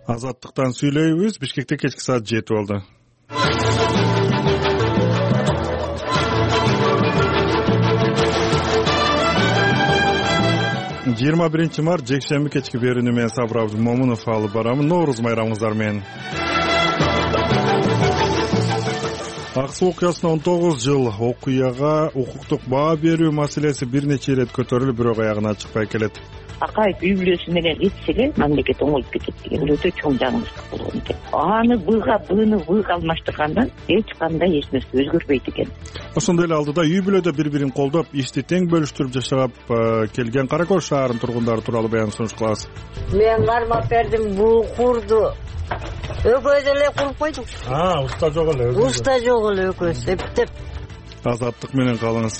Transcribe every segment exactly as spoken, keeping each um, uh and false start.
Азаттыктан сүйлөйбүз. Бишкекте кечки саат жети болду. жыйырма биринчи март жекшемби кечки берүүнү мен Сабыр Абдымомунов алып барамын. Нооруз майрамыңыздар менен. ак суу окуясына он тогуз жыл окуяга укуктук баа берүү маселеси бир нече ирет көтөрүлүп, бирок аягына чыкпай келет. Акаев үй бүлөсү менен ичсе эле мамлекет оңоюп кетет деген өтө чоң жаңылыштык болгон экен. Аны быга быны быга алмаштыргандан эч кандай эч нерсе өзгөрбөйт экен. Ошондой эле алдыда үй бүлөдө бири-бирин колдоп, ишти тең бөлүштүрүп жашап келген Кара Кош шаарынын тургундары тууралуу баян сунуш кылабыз. Мен кармап бердим бул курду. Өкөз эле куруп койдук. А, уста жок эле. Уста жок эле өкөз эптеп. Азаттык менен калыңыз.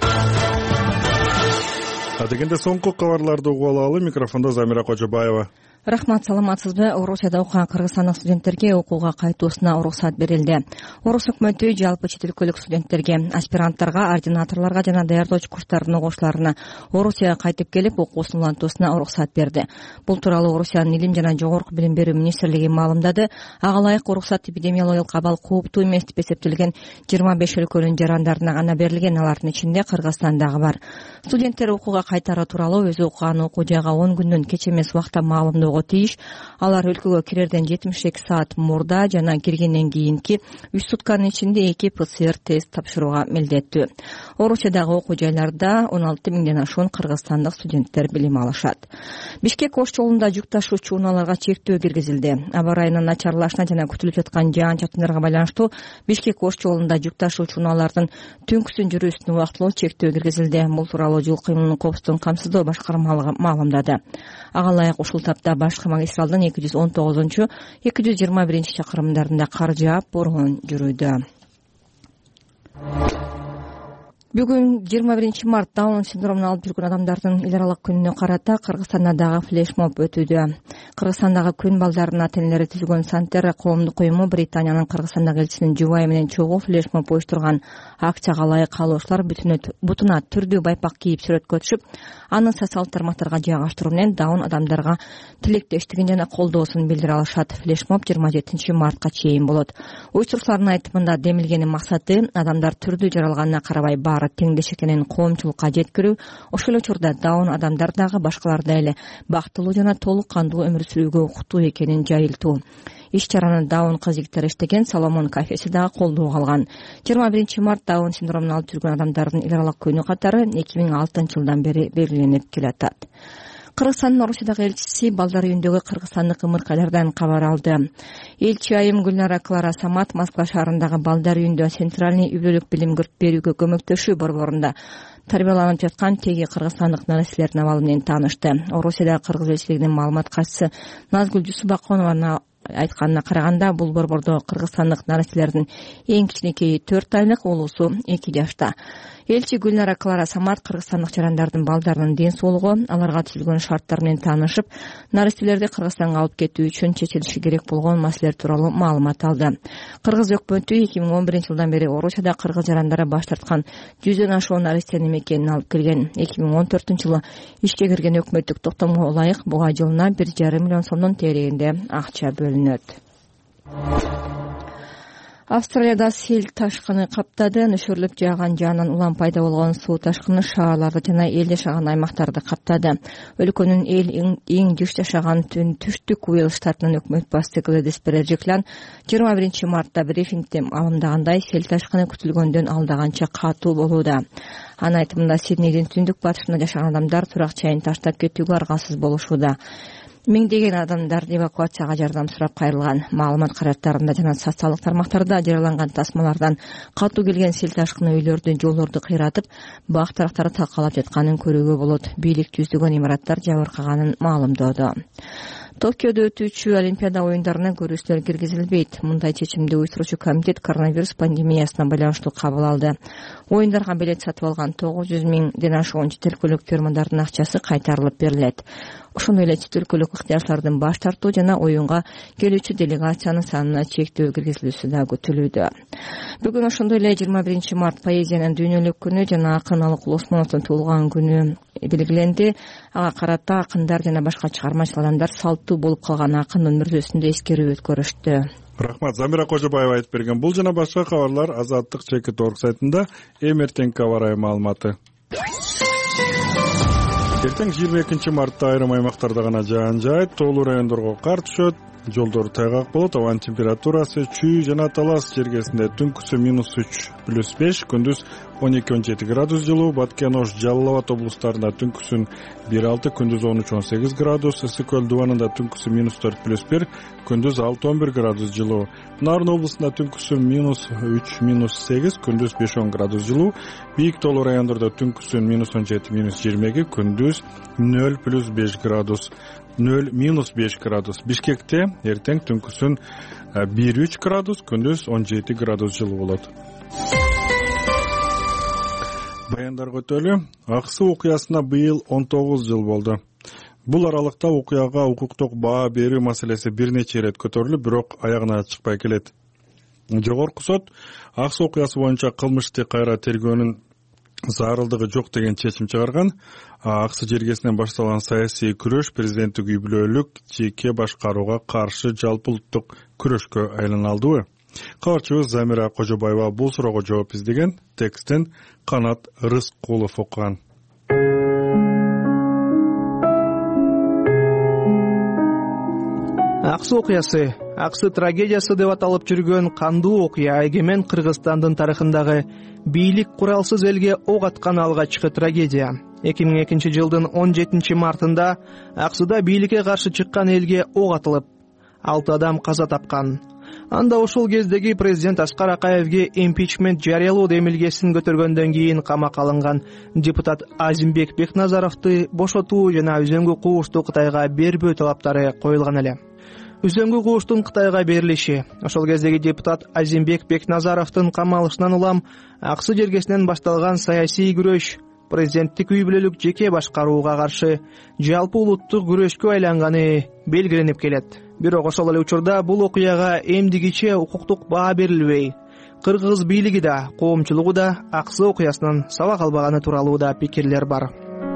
Адегенде соңку кабарларды угуп алалы. Микрофондо Замира Кожобаева. Рахмат, саламатсызбы? Орусияда окуган кыргызстандык студенттерге окууга кайтуусуна уруксат берилди. Орус өкмөтү жалпы чет өлкөлүк студенттерге, аспиранттарга, ординаторлорго жана даярдоочу курстардын окуучуларына Орусияга кайтып келип окуусун улантуусуна уруксат берди. Бул тууралуу Орусиянын Илим жана жогорку билим берүү министрлиги маалымдады. Ага ылайык уруксат эпидемиологиялык абал кооптуу эмес деп эсептелген жыйырма беш өлкөнүн жарандарына гана берилген, алардын ичинде Кыргызстан дагы бар. Студенттер окууга кайтары тууралуу өзү окуган окуу жайга он күндөн кеч эмес убакта маалымдоо тийиш. Алар өлкөгө кирерден жетимиш эки саат мурда жана киргенден кийинки үч сутканын ичинде эки ПЦР тест тапшырууга милдеттүү. Орусиядагы окуу жайларда он алты миңден ашуун кыргызстандык студенттер билим алышат. Бишкек Ош жолунда жүк ташуучу унааларга чектөө киргизилди. Аба ырайынын начарлашына жана күтүлүп жаткан жаан-чачындарга байланыштуу Бишкек Ош жолунда жүк ташуучу унаалардын түнкүсүн жүрүүсүнө убактылуу чектөө киргизилди. Бул тууралуу жол кыймылынын коопсуздугун камсыздоо башкармалыгы маалымдады. Ага ылайык ушул тапта башкы магистралдын эки жүз он тогузунчу эки жүз жыйырма биринчи чакырымдарында кар жаап, борон жүрүүдө. Бүгүн жыйырма биринчи март Даун синдромун алып жүргөн адамдардын эл аралык күнүнө карата Кыргызстанда дагы флешмоб өтүүдө. Кыргызстандагы күн балдарынын ата-энелери түзгөн Сантерра коомдук уюму Британиянын Кыргызстандагы элчисинин жубайы менен чогуу флешмоб уюштурган. Акчага ылайык каалоочулар бутуна түрдүү байпак кийип сүрөткө түшүп, аны социалдык тармактарга жайгаштыруу менен Даун адамдарга тилектештигин жана колдоосун билдире алышат. Флешмоб жыйырма жетинчи мартка чейин болот. Уюштуруучулардын айтымында демилгенин максаты адамдар түрдүү жаралганына карабай баары теңдеш экенин коомчулукка жеткирүү, ошол эле учурда Даун адамдар дагы башкалардай эле бактылуу жана толук кандуу өмүр сүрүүгө укуктуу экенин жайылтуу. Иш-чараны Даун кызыктар иштеген Соломон кафеси дагы колдоого алган. жыйырма биринчи март Даун синдромун алып жүргөн адамдардын эл аралык күнү катары эки миң алтынчы жылдан бери белгиленип келатат. Кыргызстандын Орусиядагы элчиси балдар үйүндөгү кыргызстандык ымыркайлардан кабар алды. Элчи айым Гүлнара Клара Самат Москва шаарындагы балдар үйүндө центральный үй бүлөлүк билим берүүгө көмөктөшүү борборунда тарбияланып жаткан теги кыргызстандык нареселердин абалы менен таанышты. Орусиядагы кыргыз элчилигинин маалымат катчысы Назгүл Жусупакованова айтканына караганда, бул борбордо кыргызстандык нареселердин эң кичинекейи төрт айлык, улуусу эки жашта. Элчи Гүлнара Клара Самат кыргызстандык жарандардын балдарынын ден соолугу, аларга түзүлгөн шарттар менен таанышып, нареселерди Кыргызстанга алып кетүү үчүн чечилиши керек болгон маселелер тууралуу маалымат алды. Кыргыз өкмөтү эки миң он биринчи жылдан бери Орусияда кыргыз жарандары баш тарткан жүздөн ашуун нарестенин мекенин алып келген. эки миң он төртүнчү жылы ишке кирген өкмөттүк токтомго ылайык буга жылына бир жарым миллион сомдон тегерегинде акча бөлүнөт. Австралияда сел ташкыны каптады. Нөшөрлүп жааган жаандан улам пайда болгон суу ташкыны шаарларды жана эл жашаган аймактарды каптады. Өлкөнүн эл эң жыш жашаган түштүк Уэлл штатынын өкмөт башчысы Глэдис Бережиклан жыйырма биринчи мартта брифингде маалымдагандай, сел ташкыны күтүлгөндөн алдаганча катуу болууда. Анын айтымында Сиднейдин түндүк батышында жашаган адамдар турак чайын таштап кетүүгө аргасыз болушууда. Миңдеген адамдар эвакуацияга жардам сурап кайрылган. Маалымат каражаттарында жана социалдык тармактарда жарыяланган тасмалардан катуу келген сел ташкыны үйлөрдү, жолдорду кыйратып, бак тарактары талкалап жатканын көрүүгө болот. Бийлик жүздөгөн имараттар жабыркаганын маалымдоодо. Токиодо өтүүчү Олимпиада оюндарына көрүүчүлөр киргизилбейт. Мындай чечимди уюштуруучу комитет коронавирус пандемиясына байланыштуу кабыл алды. Оюндарга билет сатып алган тогуз жүз миңден ашуун чет өлкөлүк фирмалардын акчасы кайтарылып берилет. ошондой эле чет өлкөлүк ыктыярчылардын баш тартуу жана оюнга келүүчү делегациянын санына чектөө киргизилүүсү да күтүлүүдө. Бүгүн ошондой эле жыйырма биринчи март поэзиянын дүйнөлүк күнү жана акын Алыкул Осмоновдун туулган күнү белгиленди. Ага карата акындар жана башка чыгармачыл адамдар салттуу болуп калган акындын мүрзөсүндө эскерүү өткөрүштү. Рахмат, Замира Кожобаева айтып берген. Бул жана башка кабарлар Азаттык чекит орг сайтында. Эми эртеңки абарай маалыматы. Эртең жыйырма экинчи мартта айрым аймактарда гана жаан жаайт, тоолуу райондорго кар түшөт, жолдор тайгак болот. Абанын температурасы Чүй жана Талас жергесинде түнкүсү минус үч плюс беш, күндүз он эки он жети градус жылуу. Баткен, Ош, Жалал Абад облустарында түнкүсүн бир алты, күндүз он үч он сегиз градус. Ысык көл дубанында түнкүсү минус төрт плюс бир, күндүз алты он бир градус жылуу. Нарын облусунда түнкүсү минус үч минус сегиз, күндүз беш он градус жылуу. Бийик тоолуу райондордо түнкүсүн минус он жети минус жыйырма эки, күндүз нөл плюс беш градус. нөл минус беш градус. Бишкекте эртең түнкүсүн бир үч градус, күндүз он жети градус жылуу болот. Баяндарга өтөлү. Ак суу окуясына быйыл он тогуз жыл болду. Бул аралыкта окуяга укуктук баа берүү маселеси бир нече ирет көтөрүлүп, бирок аягына чыкпай келет. Жогорку сот Ак суу окуясы боюнча кылмышты кайра тергөөнүн зарылдыгы жок деген чечим чыгарган. Ак суу жергесинен башталган саясий күрөш президенттик үй бүлөлүк жеке башкарууга каршы жалпы улуттук күрөшкө айланалдыбы? Кабарчыбыз Замира Кожобаева бул суроого жооп издеген. Текстин Канат Рыскулов окуган. Ак суу окуясы, Ак суу трагедиясы деп аталып жүргөн кандуу окуя эгемен Кыргызстандын тарыхындагы бийлик куралсыз элге ок аткан алгачкы трагедия. эки миң экинчи жылдын он жетинчи мартында Ак сууда бийликке каршы чыккан элге ок атылып, алты адам каза тапкан. Анда ушул кездеги президент Аскар Акаевге импичмент жарыялоо демилгесин көтөргөндөн кийин камакка алынган депутат Азимбек Бекназаровду бошотуу жана үзөңгү куушту Кытайга бербөө талаптары коюлган эле. Үзөңгү кууштун Кытайга берилиши ошол кездеги депутат Азимбек Бекназаровдун камалышынан улам Ак суу жергесинен башталган саясий күрөш президенттик үй бүлөлүк жеке башкарууга каршы жалпы улуттук күрөшкө айланганы белгиленип келет. Бирок ошол эле учурда бул окуяга эмдигиче укуктук баа берилбей, кыргыз бийлиги да, коомчулугу да Ак суу окуясынан сабак албаганы тууралуу да пикирлер бар.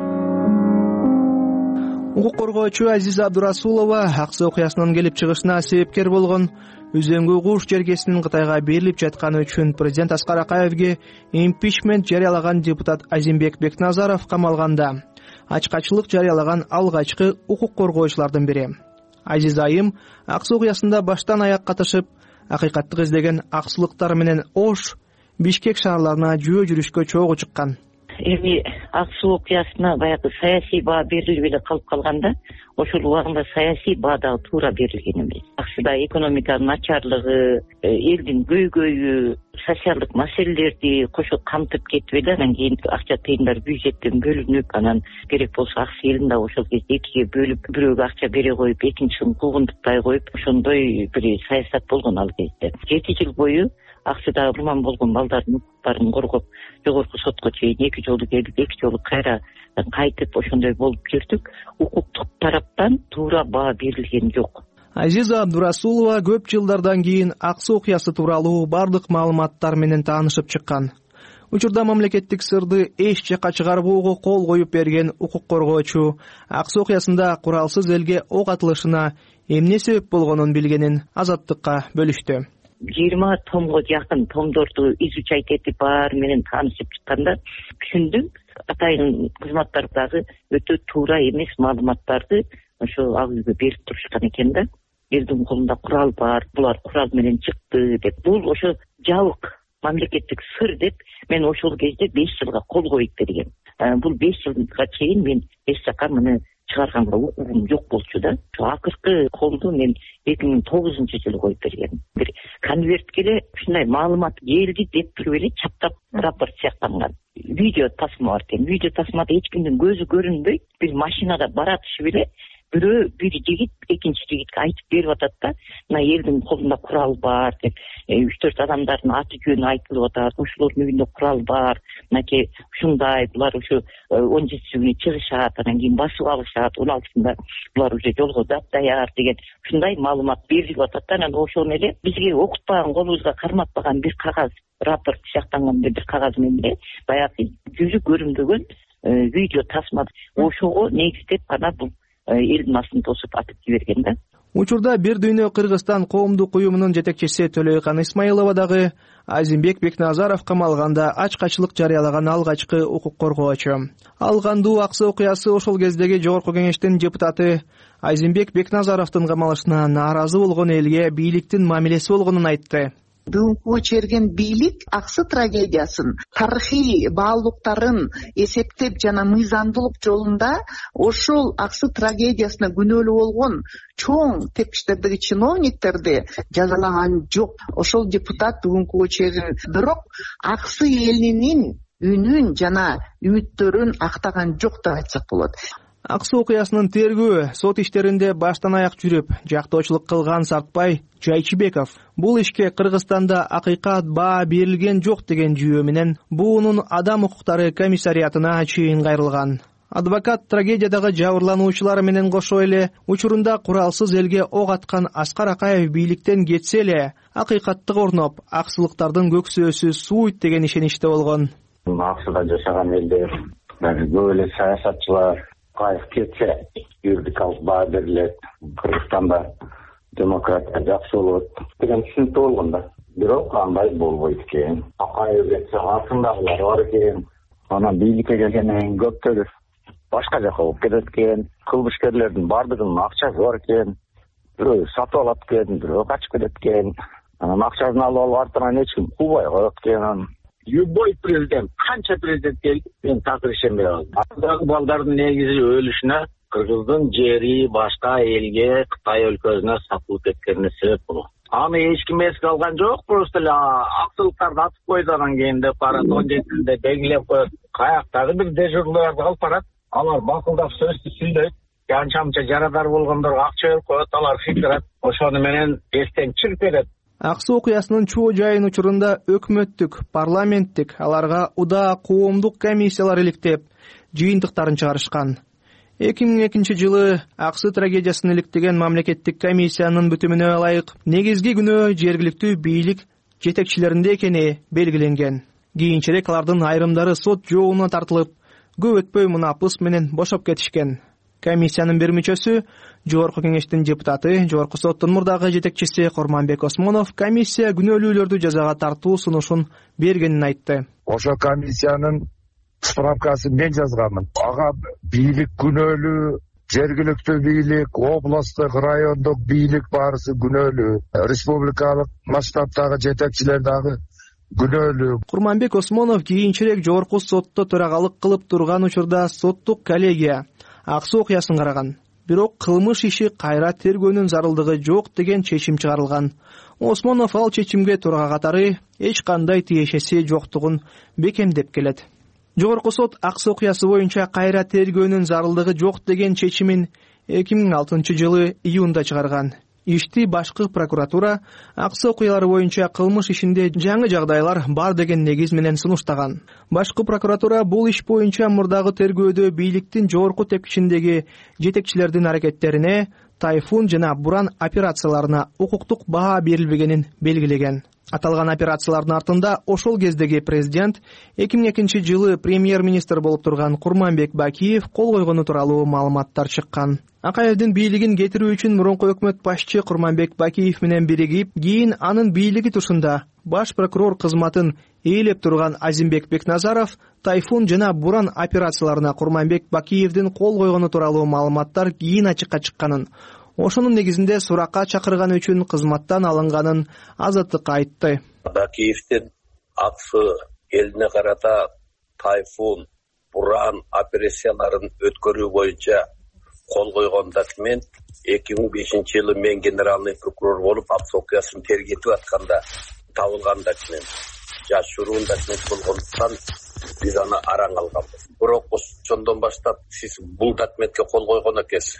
Укук коргоочу Азиза Абдурасулова Ак суу окуясынын келип чыгышына себепкер болгон үзөңгү кууш жергесинин Кытайга берилип жатканы үчүн президент Аскар Акаевге импичмент жарыялаган депутат Азимбек Бекназаров камалганда ачкачылык жарыялаган алгачкы укук коргоочулардын бири. Азиз айым Ак суу окуясында баштан аяк катышып, акыйкаттык издеген аксулуктар менен Ош, Бишкек шаарларына жөө жүрүшкө чогуу чыккан. Эми Ак суу окуясына баягы саясий баа берилбей эле калып калганда, ошол убагында саясий баа дагы туура берилген эмес. Ак сууда экономиканын начарлыгы, элдин көйгөйү, социалдык маселелерди кошо камтып кетип эле, анан кийин акча тыйындар бюджеттен бөлүнүп, анан керек болсо Ак суу элин дагы ошол кезде экиге бөлүп, бирөөгө акча бере коюп, экинчисин куугунтуктай коюп, ошондой бир саясат болгон ал кезде. Жети жыл бою Ак сууда урман болгон балдардын укуктарын коргоп, жогорку сотко чейин эки жолу келип, эки жолу кайра кайтып ошондой болуп жүрдүк. Укуктук тараптан туура баа берилген жок. Азиза Абдурасулова көп жылдардан кийин Ак суу окуясы тууралуу бардык маалыматтар менен таанышып чыккан. Учурда мамлекеттик сырды эч жакка чыгарбоого кол коюп берген укук коргоочу Ак суу окуясында куралсыз элге ок атылышына эмне себеп болгонун билгенин Азаттыкка бөлүштү. жыйырма томго жакын томдорду изучать этип баар менен таанышып чыкканда түшүндүм, атайын кызматтардагы өтө туура эмес маалыматтарды ошо ал үйгө берип турушкан экен да. Элдин колунда курал бар, булар курал менен чыкты деп. Бул ошо жабык мамлекеттик сыр деп мен ошол кезде беш жылга кол коюп бергем. Бул беш жылга чейин мен эч жака муну чыгарганга укугум жок болчу да. Акыркы колду мен эки миң тогузунчу жылы коюп бергем. Бир конвертке эле ушундай маалымат келди деп туруп эле чаптап рапорт сыяктанган. Видео тасма бар экен. Видео тасмада эч кимдин көзү көрүнбөйт. Бир машинада баратышып эле бирөө бир жигит экинчи жигитке айтып берип атат да, мына элдин колунда курал бар деп, үч төрт адамдардын аты жөнү айтылып атат, ушулордун үйүндө курал бар, мынакей ушундай, булар ушу он жетиси күнү чыгышат, анан кийин басып алышат, он алтысында булар уже жолго дап даяр деген ушундай маалымат берилип атат да. Анан ошону эле бизге окутпаган, колубузга карматпаган бир кагаз, рапорт сыяктанган бир кагаз менен эле баягы жүзү көрүнбөгөн видео тасма, ошого негиздеп гана бул элдин астын тосуп атып жиберген да. Учурда Бир дүйнө Кыргызстан коомдук уюмунун жетекчиси Төлөйкан Исмаилова дагы Азимбек Бекназаров камалганда ачкачылык жарыялаган алгачкы укук коргоочу. Ал кандуу аксы окуясы ошол кездеги Жогорку Кеңештин депутаты Азимбек Бекназаровдун камалышына нааразы болгон элге бийликтин мамилеси болгонун айтты. Бүгүнкү чейген бийлик аксы трагедиясын, тарыхый баалуулуктарын эсептеп жана мыйзамдуулук жолунда ошол аксы трагедиясына күнөөлүү болгон чоң тепкичтердеги чиновниктерди жазалаган жок. Ошол депутат бүгүнкү чейген, бирок аксы элинин үнүн жана үмүттөрүн актаган жок деп айтсак болот. Аксы окуясынын тергөө сот иштеринде баштан аяк жүрүп, жактоочулук кылган Сартбай Жайчыбеков бул ишке Кыргызстанда акыйкат баа берилген жок деген жүйө менен буунун адам укуктары комиссариатына чейин кайрылган. Адвокат трагедиядагы жабырлануучулар менен кошо эле учурунда куралсыз элге ок аткан Аскар Акаев бийликтен кетсе эле акыйкаттык орноп, аксылыктардын көксөөсү сууйт деген ишеничте болгон. Аксыда жашаган элдер, көп эле саясатчылар Акаев кетсе, юридикалык баа берилет, Кыргызстанда демократия жакшы болот деген түшүнүктүү болгон да. Бирок андай болбойт экен. Акаев кетсе, артындагылар бар экен. Анан бийликке келгенден кийин көптөрү башка жака болуп кетет экен. Кылмышкерлердин бардыгынын акчасы бар экен. Бирөө сатып алат экен, бирөө качып кетет экен. Анан акчасын алып алып артынан эч ким кубай коет экен. Любой президент, канча президент келди, мен такыр ишенбей калдым. Андагы балдардын негизи өлүшүнө Кыргыздын жери башка элге, Кытай өлкөсүнө сатылып кеткенине себеп болот. Аны эч ким эске алган жок, просто эле аксылыктарды атып койду, анан кийин деп барат, он жетисинде белгилеп коет. Каяктагы бир дежурларды алып барат, алар бакылдап сөздү сүйлөйт. Канча-мынча жарадар болгондорго акча берип коет, алар фикират. Ошону менен эстен чырып берет. Аксы окуясынын чоо жайын учурунда өкмөттүк, парламенттик, аларга удаа коомдук комиссиялар иликтеп, жыйынтыктарын чыгарышкан. эки миң экинчи жылы Аксы трагедиясын иликтеген мамлекеттик комиссиянын бүтүмүнө ылайык негизги күнөө жергиликтүү бийлик жетекчилеринде экени белгиленген. Кийинчерээк алардын айрымдары сот жообуна тартылып, көп өтпөй мунапыс менен бошоп кетишкен. Комиссиянын бир мүчөсү, Жогорку Кеңештин депутаты, Жогорку соттун мурдагы жетекчиси Курманбек Осмонов комиссия күнөөлүүлөрдү жазага тартуу сунушун бергенин айтты. Ошо комиссиянын справкасын мен жазганмын. Ага бийлик күнөөлүү, жергиликтүү бийлик, областтык, райондук бийлик баарысы күнөөлүү, республикалык масштабтагы жетекчилер дагы күнөөлүү. Курманбек Осмонов кийинчерээк Жогорку сотто төрагалык кылып турган учурда соттук коллегия Аксы окуясын караган. Бирок кылмыш иши кайра тергөөнүн зарылдыгы жок деген чечим чыгарылган. Осмонов ал чечимге турга катары эч кандай тиешеси жоктугун бекемдеп келет. Жогорку сот Аксы окуясы боюнча кайра тергөөнүн зарылдыгы жок деген чечимин эки миң алтынчы жылы июнда чыгарган. Ишти башкы прокуратура Аксы окуялары боюнча кылмыш ишинде жаңы жагдайлар бар деген негиз менен сунуштаган. Башкы прокуратура бул иш боюнча мурдагы тергөөдө бийликтин жогорку тепкичиндеги жетекчилердин аракеттерине, Тайфун жана Буран операцияларына укуктук баа берилбегенин белгилеген. Аталган операциялардын артында ошол кездеги президент эки миң экинчи жылы премьер-министр болуп турган Курманбек Бакиев кол койгону тууралуу маалыматтар чыккан. Акаевдин бийлигин кетирүү үчүн мурунку өкмөт башчы Курманбек Бакиев менен биригип, кийин анын бийлиги тушунда баш прокурор кызматын ээлеп турган Азимбек Бекназаров Тайфун жана Буран операцияларына Курманбек Бакиевдин кол койгону тууралуу маалыматтар кийин ачыкка чыкканын, ошонун негизинде суракка чакырган үчүн кызматтан алынганын Азаттыкка айтты. Бакиевдин Аксы элине карата Тайфун, Буран операцияларын өткөрүү боюнча кол койгон документ эки миң бешинчи жылы мен генеральный прокурор болуп Аксы окуясын тергетип атканда табылган документ. Жашыруун документ болгондуктан биз аны араң алганбыз. Бирок ошондон баштап сиз бул документке кол койгон экенсиз.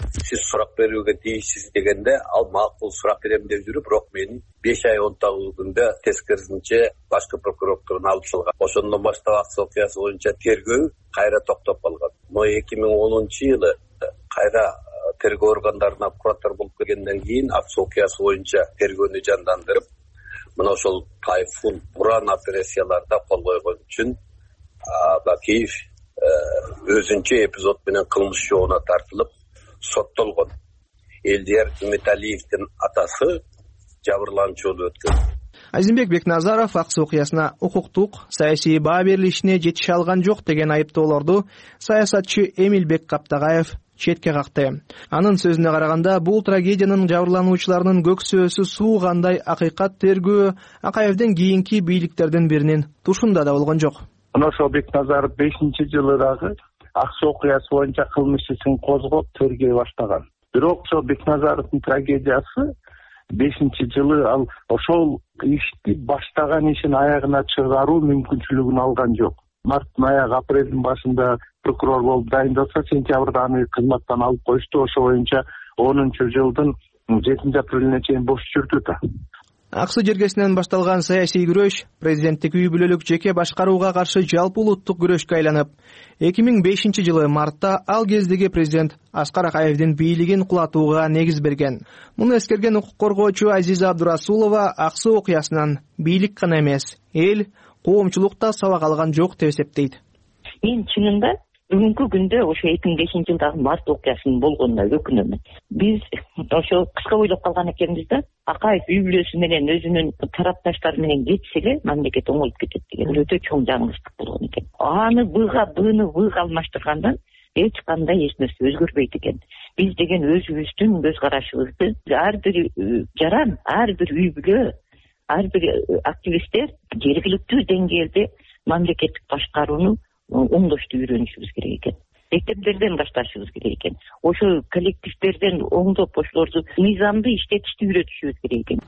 сиз сурак берүүгө тийишсиз дегенде ал макул сурак берем деп жүрүп, бирок мени беш ай он тогуз күндө тескерисинче башкы прокуратурадан алып салган. Ошондон баштап аксы окуясы боюнча тергөө кайра токтоп калган. Но эки миң онунчу жылы кайра тергөө органдарына куратор болуп келгенден кийин аксы окуясы боюнча тергөөнү жандандырып, мына ошол тайфун, буран операцияларда кол койгон үчүн Бакиев өзүнчө эпизод менен кылмыш жообуна тартылып соттолгон. Элдияр Үмүталиевдин атасы жабырлануучу болуп өткөн. Азимбек Бекназаров аксы окуясына укуктук, саясий баа берилишине жетише алган жок деген айыптоолорду саясатчы Эмилбек Каптагаев четке какты. Анын сөзүнө караганда, бул трагедиянын жабырлануучуларынын көксөөсү суугандай акыйкат тергөө Акаевдин кийинки бийликтердин биринин тушунда да болгон жок. Мына ошол Бекназаров бешинчи жылы дагы аксы окуясы боюнча кылмыш ишин козгоп тергей баштаган. Бирок ошол Бекназаровдун трагедиясы бешинчи жылы ал ошол ишти баштаган ишин аягына чыгаруу мүмкүнчүлүгүн алган жок. Марттын аягы апрелдин башында прокурор болуп дайындалса, сентябрда аны кызматтан алып коюшту. Ошо боюнча онунчу жылдын жетинчи апрелине чейин бош жүрдү да. Аксы жергесинен башталган саясий күрөш президенттик үй бүлөлүк жеке башкарууга каршы жалпы улуттук күрөшкө айланып, эки миң бешинчи жылы мартта ал кездеги президент Аскар Акаевдин бийлигин кулатууга негиз берген. Муну эскерген укук коргоочу Азиза Абдурасулова аксы окуясынан бийлик гана эмес, эл, коомчулук да сабак алган жок деп эсептейт. Мен чынында бүгүнкү күндө ошо эки миң бешинчи жылдагы март окуясынын болгонуна өкүнөмүн. Биз ошо кыска ойлоп калган экенбиз да, Акаев үй бүлөсү менен өзүнүн тарапташтары менен кетсе эле мамлекет оңолуп кетет деген өтө чоң жаңылыштык болгон экен. Аны быга, быны быга алмаштыргандан эч кандай эч нерсе өзгөрбөйт экен. Биз деген өзүбүздүн көз карашыбызды ар бир жаран, ар бир үй бүлө, ар бир активисттер жергиликтүү деңгээлде мамлекеттик башкарууну оңдошту үйрөнүшүбүз керек экен. Мектептерден башташыбыз керек экен. Ошо коллективдерден оңдоп ошолорду мыйзамды иштетишти үйрөтүшүбүз керек экен.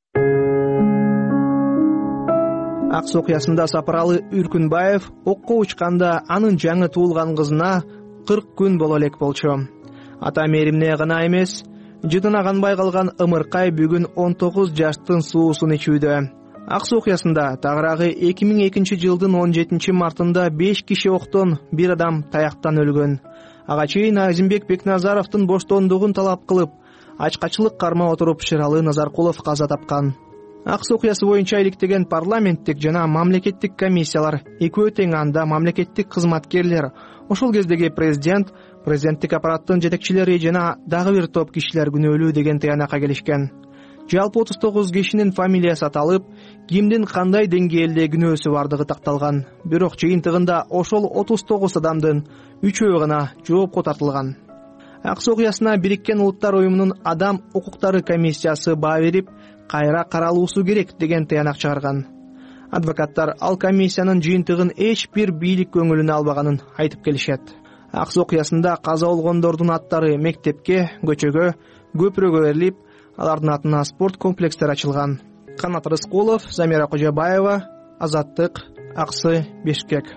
Аксы окуясында Сапаралы Үркүнбаев окко учканда анын жаңы туулган кызына кырк күн боло элек болчу. Ата мээримне гана эмес, жытына канбай калган ымыркай бүгүн он тогуз жаштын суусун ичүүдө. Аксы окуясында тагыраагы эки миң экинчи жылдын он жетинчи мартында беш киши октон, бир адам таяктан өлгөн. Ага чейин Азимбек Бекназаровдун боштондугун талап кылып, ачкачылык кармап отуруп Шералы Назаркулов каза тапкан. Аксы окуясы боюнча иликтеген парламенттик жана мамлекеттик комиссиялар, экөө тең анда мамлекеттик кызматкерлер, ошол кездеги президент, президенттик аппараттын жетекчилери жана дагы бир топ кишилер күнөөлүү деген тыянакка келишкен. Жалпы отуз тогуз кишинин фамилиясы аталып, кимдин кандай деңгээлде күнөөсү бардыгы такталган. Бирок жыйынтыгында ошол отуз тогуз адамдын үчөө гана жоопко тартылган. Аксы окуясына Бириккен Улуттар уюмунун адам укуктары комиссиясы баа берип, кайра каралуусу керек деген тыянак чыгарган. Адвокаттар ал комиссиянын жыйынтыгын эч бир бийлик көңүлүнө албаганын айтып келишет. Аксы окуясында каза болгондордун аттары мектепке, көчөгө, көпүрөгө берилип, алардын атына спорт комплекстери ачылган. Канат Рыскулов, Замира Кожобаева, Азаттык, Аксы, Бишкек.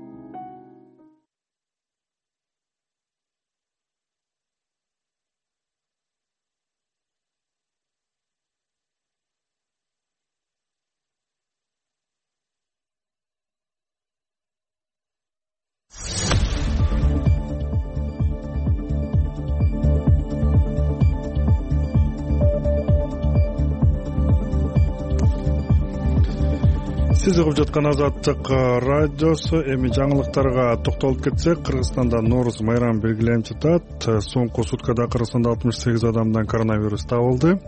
Сиз угуп жаткан Азаттык радиосу. Эми жаңылыктарга токтолуп кетсек, Кыргызстанда Нооруз майрамы белгиленип жатат. Соңку суткада Кыргызстанда алтымыш сегиз адамдан коронавирус табылды.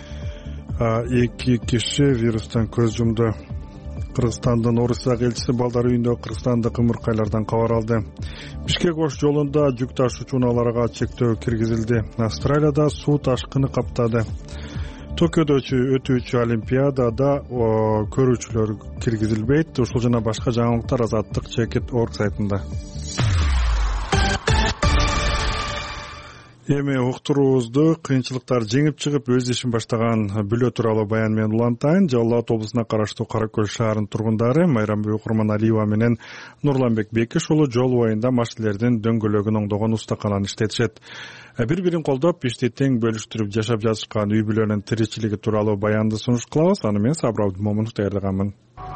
эки киши вирустан көз жумду. Кыргызстандын Орусиядагы элчиси балдар үйүндө кыргызстандык ымыркайлардан кабар алды. Бишкек Ош жолунда жүк ташуучу унааларга чектөө киргизилди. Австралияда суу ташкыны каптады. Токиодо өтүүчү Олимпиадада көрүүчүлөр киргизилбейт. Ушул жана башка жаңылыктар Азаттык чекит орг сайтында. Эми уктуруубузду кыйынчылыктар жеңип чыгып өз ишин баштаган бүлө тууралуу баян менен улантайын. Жалал абад облусуна караштуу Кара Көл шаарынын тургундары Майрамбүй Курманалиева менен Нурланбек Бекиш уулу жол боюнда машинелердин дөңгөлөгүн оңдогон устакананы иштетишет. Бири бирин колдоп ишти тең бөлүштүрүп жашап жатышкан үй бүлөнүн тиричилиги тууралуу баянды сунуш кылабыз. Аны мен Сабыр Абдымомунов даярдаганмын.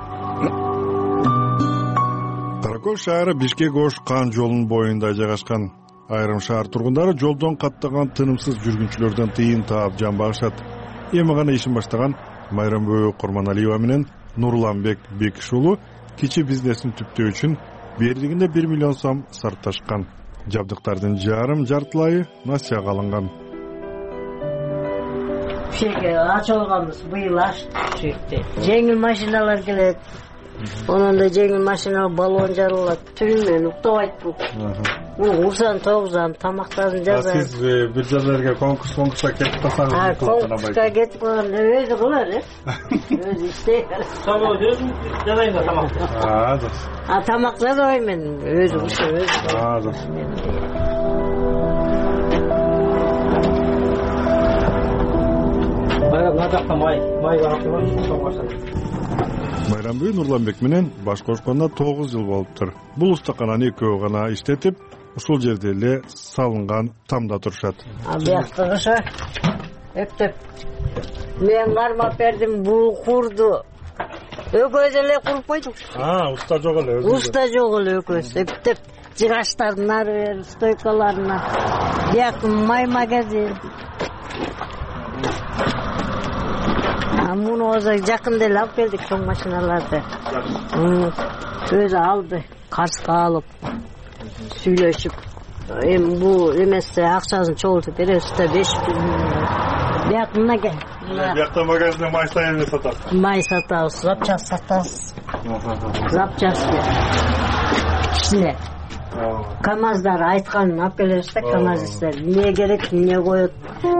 Кара Көл шаары Бишкек Ош Кан жолунун боюнда жайгашкан. Айрым шаар тургундары жолдон каттаган тынымсыз жүргүнчүлөрдөн тыйын таап жан багышат. Эми гана ишин баштаган Майрамбүй Курманалиева менен Нурланбек Бекиш уулу кичи бизнесин түптөө үчүн берлигинде бир миллион сом сарпташкан. Жабдыктардын жарым жартылайы Насияга алынган. Шеке ачылганбыз быйыл ачты. Жеңил машиналар келет. Онан да жеңил машина баллон жарылат. Түнүнөн уктабайт бул. Бул урсан тогуздан тамактарын жазат. Сиз бир жерлерге конкурс конкурска кетип калсаңыз, а конкурска кетип калганда өзү кылар, э? Өзү иштейт. Собо өзүм жазайын да тамакты. А, жакшы. А тамак жазбайм мен, өзү ушу өзү. А, жакшы. Мына жакта май, май бар. Майрамбүй Нурланбек менен баш кошкондо тогуз жыл болуптур. Бул устакананы экөө гана иштетип, ушул жерде эле салынган тамда турушат. А бияктыгыша эптеп мен кармап бердим, бул курду экөөбүз эле куруп койдук. А, уста жок эле. Уста жок эле экөөбүз эптеп жыгачтардын ары бери стойкаларына бияк май магазин. Муну өзү жакында эле алып келдик чоң машиналарды. Өзү алды, карска алып, сүйлөшүп. Эми бул эмесе акчасын чогултуп беребиз да беш бияк мына ке. Биякта магазинде май сайын сатасыз. Май сатабыз, запчасть сатабыз. Запчасть. Кичине. КамАЗдар айтканын алып келебиз да, КамАЗдар эмне керек, эмне коет.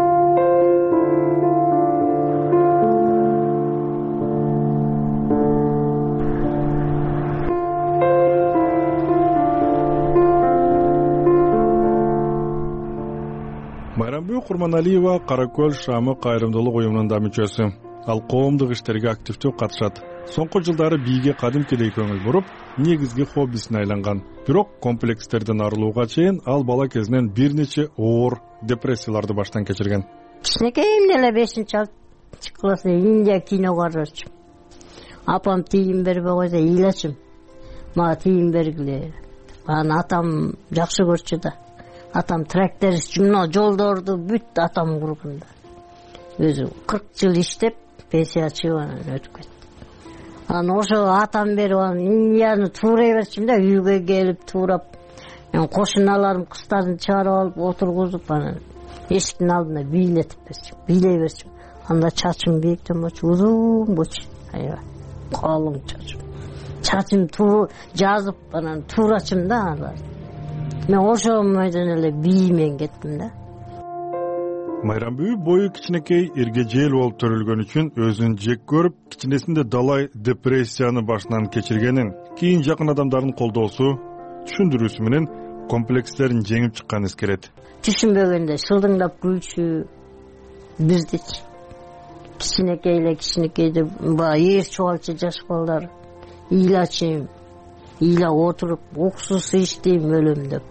Майрамбүй Курманалиева Кара Көл шамы кайрымдуулук уюмунун да мүчөсү. Ал коомдук иштерге активдүү катышат. Соңку жылдары бийге кадимкидей көңүл буруп, негизги хоббисине айланган. Бирок комплекстерден арылууга чейин ал бала кезинен бир нече оор депрессияларды баштан кечирген. Кичинекейимде эле бешинчи алтынчы класста Индия кино карачым. Апам тыйын бербей койсо ыйлачым. Мага тыйын бергиле. Анан атам жакшы көрчү да. Атам тракторист, мына жолдорду бүт атам курганда. Өзү кырк жыл иштеп, пенсия чыгып өтүп кетти. Анан ошо атам берип анан Индияны туурай берчим да, үйгө келип туурап, мен кошуналарым кыздарын чыгарып алып отургузуп, анан эшиктин алдына бийлетип берчим, бийлей берчим. Анда чачым бийиктен болчу, узун болчу. Аябай калың чачым. Чачым туу жазып, анан туурачым да аларды. Мен ошол менен эле биймен кеттим да. Майрамбүй бою кичинекей эргежел болуп төрөлгөн үчүн өзүн жек көрүп, кичинесинде далай депрессияны башынан кечиргенин, кийин жакын адамдардын колдоосу, түшүндүрүүсү менен комплекстерин жеңип чыкканын эскерет. Түшүнбөгөндө шылдыңдап күлчү бирдич. Кичинекей эле кичинекейде баягы эр чубалчы жаш балдар ыйлачым. Ыйла отуруп, уксус ичтим өлөм деп.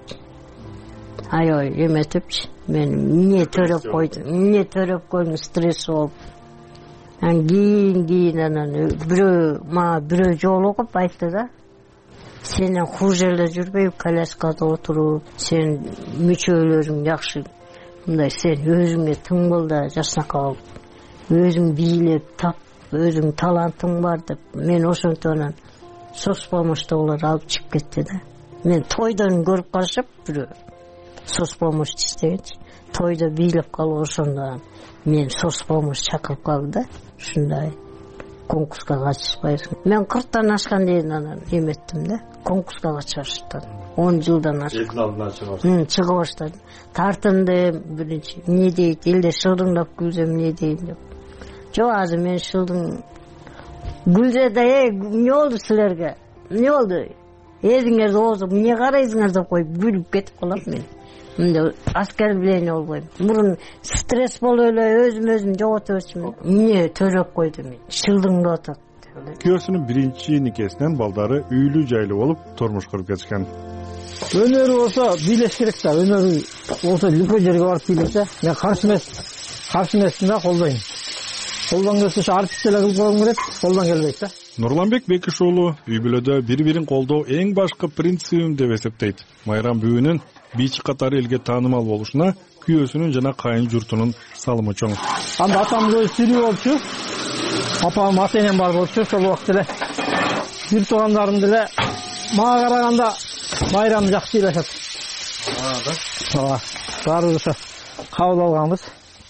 Аябай эметипчи. Мен эмне төрөп койдум, эмне төрөп койдум, стресс болуп. Анан кийин кийин анан бирөө мага бирөө жолугуп айтты да. Сенен хуже эле жүрбөй, коляскада отуруп, сен мүчөлөрүң жакшы. Мындай сен өзүңө тыңбылда жашнакка алып, өзүң бийлеп тап, өзүң талантың бар деп. Мен ошонтон соцпомощтогулар алып чыгып кетти да. Мен тойдон көрүп калышып, бирөө соцпомощь иштегенчи. Тойдо бийлеп калып ошондо мен соцпомощь чакырып калды да. Ушундай конкурска катышпайсың. Мен кырктан ашкан дейин анан эметтим да. Конкурска катышаштым. он жылдан ашып. Элдин алдына чыгып. Чыга баштадым. Тартындым биринчи. Эмне дейт? Элде шылдыңдап күлсөм эмне дейин деп. Жок, азыр мен шылдың күлсе да, эй, эмне болду силерге? Эмне болду? Эзиңерди оозуп, эмне карайсыңар деп коюп күлүп кетип калам мен. мындай оскорбление болбойм. Мурун стресс болуп эле өзүм өзүм жогото берчүмүн. Эмне төрөп койду мен. Шылдыңдап атат. Күйөөсүнүн биринчи никесинен балдары үйлүү жайлуу болуп турмуш куруп кетишкен. Өнөрү болсо бийлеш керек да. Өнөрү болсо любой жерге барып бийлесе, мен каршы эмес, каршы эмесмин да, колдойм. Колдон келсе ушу артист эле кылып койгум келет, колдон келбейт да. Нурланбек Бекиш уулу үй бүлөдө бири-бирин колдоо эң башкы принцибим деп эсептейт. Майрам бүүнүн бийчи катары элге таанымал болушуна күйөөсүнүн жана кайын журтунун салымы чоң. Анда атам көз тирүү болчу. Апам ата-энем бар болчу, ошол убакта эле бир туугандарым деле мага караганда Майрамды жакшы ыйлашат. Ооба. Баарыбыз ошо кабыл алганбыз.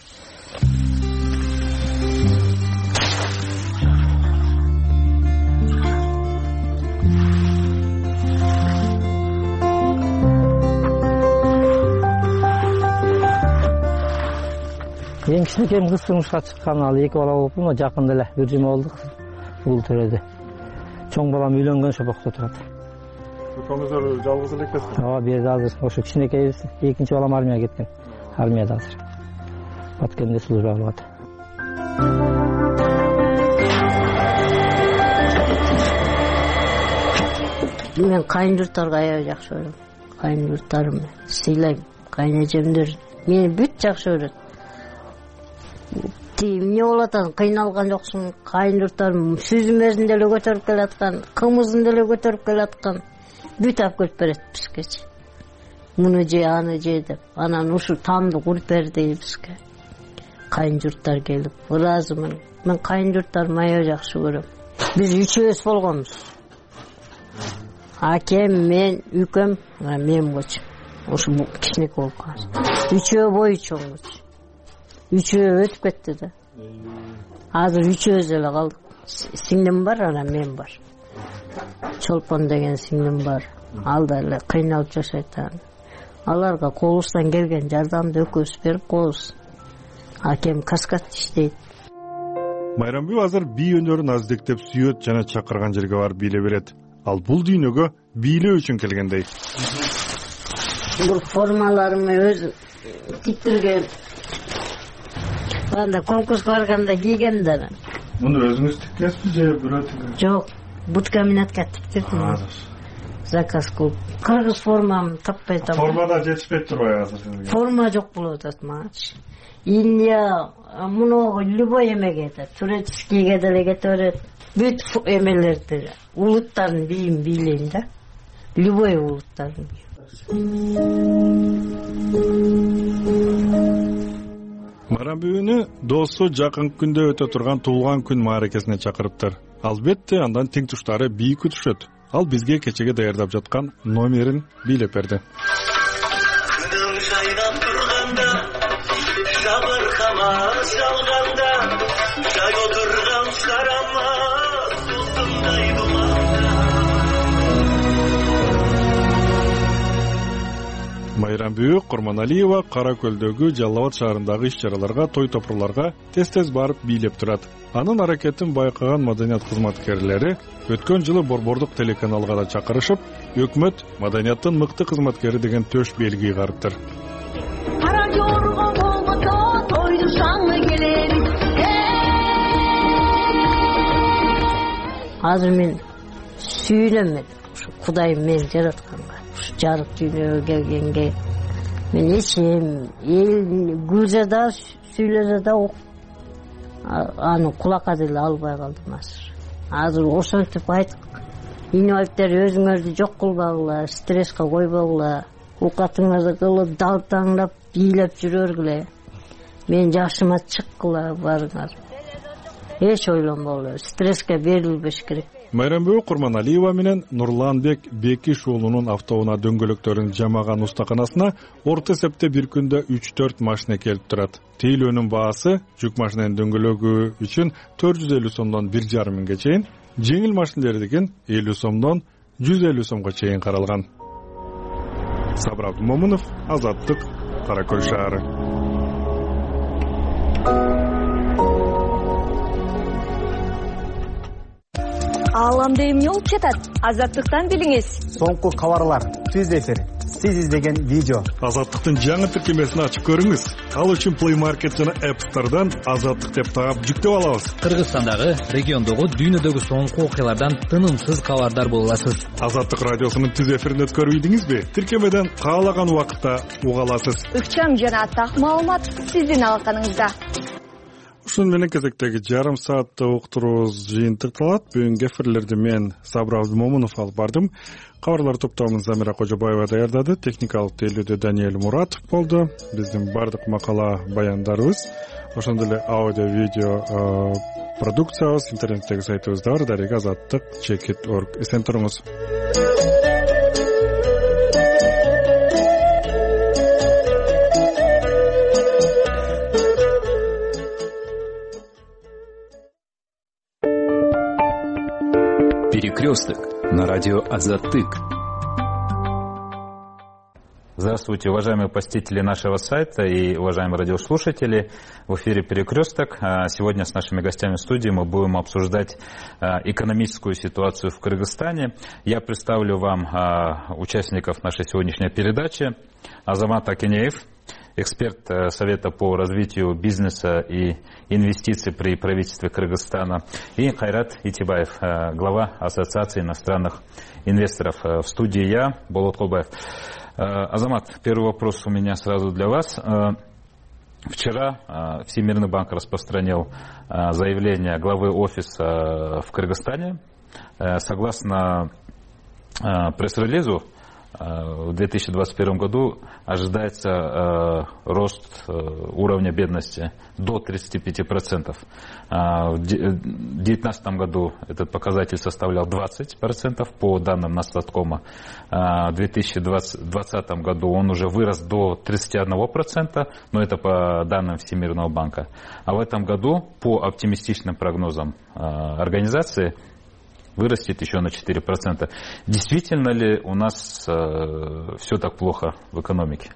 Эң кичинекейим кыз турмушка чыккан, ал эки бала болуп, мына жакында эле бир жума болдук. Бул төрөдө. Чоң балам үйлөнгөн Шопокто турат. Көмүзөр жалгыз эле экенсиз. Ооба, бир азыр ошо кичинекейбиз, экинчи балам армияга кеткен. Армияда азыр. Баткенде служба кылып атат. Мен кайын журттарга аябай жакшы көрөм. Кайын журттарымды сыйлайм. Кайын эжемдер мени бүт жакшы көрөт. Эмне болуп атат, кыйналган жоксуң, кайын журттарым сүзүмөзүн деле көтөрүп келаткан, кымызын деле көтөрүп келаткан, бүт алып келип берет бизге. Муну же, аны же деп, анан ушу тамды куруп бер дейт бизге. Кайын журттар келип, ыраазымын. Мен кайын журттарымды аябай жакшы көрөм. Биз үчөөбүз болгонбуз. Акем, мен, үкөм, мен болчу. Ушу кичинекей болуп калды. Үчөө бою чоңбуз. Үчөө өтүп кетти да. Азыр үчөөбүз эле калдык. Сиңдим бар, анан мен бар. Чолпон деген сиңдим бар. Ал да эле кыйналып жашайт. Аларга колубуздан келген жардамды экөөбүз берип коебуз. Акем каскад иштейт. Майрамбүй азыр бий өнөрүн аздектеп сүйөт жана чакырган жерге барып бийлей берет. Ал бул дүйнөгө бийлөө үчүн келгендей. Бул формаларымды өзүм тиктирген. Анда конкурска барганда кийген да. Муну өзүңүз тиккенсизби же бирөө тиккен? Жок, буткаминатка тиктирдим. Заказ кылып. Кыргыз формамды таппай атам. Формада жетишпей турбайбы азыр? Форма жок болуп атат мачы. Индия муну любой эмеге кетет. Турецкийге деле кете берет. Бүт эмелерди, улуттардын бийин бийлейм да. Любой улуттардын. Майрамбүүнү досу жакын күндө өтө турган туулган күн мааракесине чакырыптыр. Албетте андан тең туштары бий күтүшөт. Ал бизге кечеге даярдап жаткан номерин бийлеп берди. Күнүң жайнап турганда, жабыркама салганда, жай отурган карама, султундай думанда. Майрамбүү Курманалиева Кара Көлдөгү Жалал Абад шаарындагы иш-чараларга, той топурларга тез-тез барып бийлеп турат. Анын аракетин байкаган маданият кызматкерлери өткөн жылы Борбордук телеканалга да чакырышып, өкмөт маданияттын мыкты кызматкери деген төш белги карыптыр. Кара жорго болбосо тойду шаңы келер. Азыр мен сүйүнөм мен. Кудайым мен жаратканга. Жарык дүйнөгө келгенге мен эчем, эл Гүлзада сүйлөсө да аны кулакка деле албай калдым азыр. Азыр ошентип айт, инвалидтер өзүңөрдү жок кылбагыла, стресске койбогула, оокатыңарды кылып, далтаңдап, бийлеп жүрөргүлө. Мен жашыма чыккыла барыңар. Эч ойлонбогула, стресске берилбеш керек. Майрамбүү Курманалиева менен Нурланбек Бекиш уулунун автоунаа дөңгөлөктөрүн жамаган устаканасына орто эсепте бир күндө үч төрт машина келип турат. Тейлөөнүн баасы жүк машинанын дөңгөлөгү үчүн төрт жүз элүү сомдон бир жарым миңге чейин, жеңил машинелердикин элүү сомдон жүз элүү сомго чейин каралган. Сабыр Абдумомунов, Азаттык, Кара Көл шаары. Ааламда эмне болуп жатат? Азаттыктан билиңиз. Соңку кабарлар. Түз эфир. сиз издеген видео. Азаттыктын жаңы тиркемесин ачып көрүңүз. Ал үчүн Play Market жана App Store'дан Азаттык деп таап жүктөп алабыз. Кыргызстандагы, региондогу, дүйнөдөгү соңку окуялардан тынымсыз кабардар боло аласыз. Азаттык радиосунун түз эфирин өткөрүп ийдиңизби? Тиркемеден каалаган убакытта уга аласыз. Ыкчам жана так маалымат сиздин алаканыңызда. Ушун менен кезектеги жарым саатта уктуруубуз жыйынтыкталат. Бүгүнкү эфирлерди мен Сабыр Абдымомунов алып бардым. Кабарлар топтомун Замира Кожобаева даярдады. Техникалык тейлөөдө Даниэль Муратов болду. Биздин бардык макала баяндарыбыз, ошондой эле аудио видео продукциябыз интернеттеги сайтыбызда бар. Дарек азаттык чекит точка орг. Эсен туруңуз. Перекресток на радио Азаттык. Здравствуйте, уважаемые посетители нашего сайта и уважаемые радиослушатели. В эфире «Перекресток». Сегодня с нашими гостями в студии мы будем обсуждать экономическую ситуацию в Кыргызстане. Я представлю вам участников нашей сегодняшней передачи. Азамат Акинеев, эксперт Совета по развитию бизнеса и инвестиций при правительстве Кыргызстана, и Кайрат Итибаев, глава Ассоциации иностранных инвесторов. В студии я, Болот Колбаев. Азамат, первый вопрос у меня сразу для вас. Вчера Всемирный банк распространил заявление главы офиса в Кыргызстане. Согласно пресс-релизу, в две тысячи двадцать первом году ожидается э, рост э, уровня бедности до тридцати пяти процентов. Э, в две тысячи девятнадцатом году этот показатель составлял двадцать процентов по данным Росстаткома. Э, в две тысячи двадцатом году он уже вырос до тридцати одного процента, но это по данным Всемирного банка. А в этом году, по оптимистичным прогнозам э, организации, вырастет еще на четыре процента. Действительно ли у нас э, все так плохо в экономике?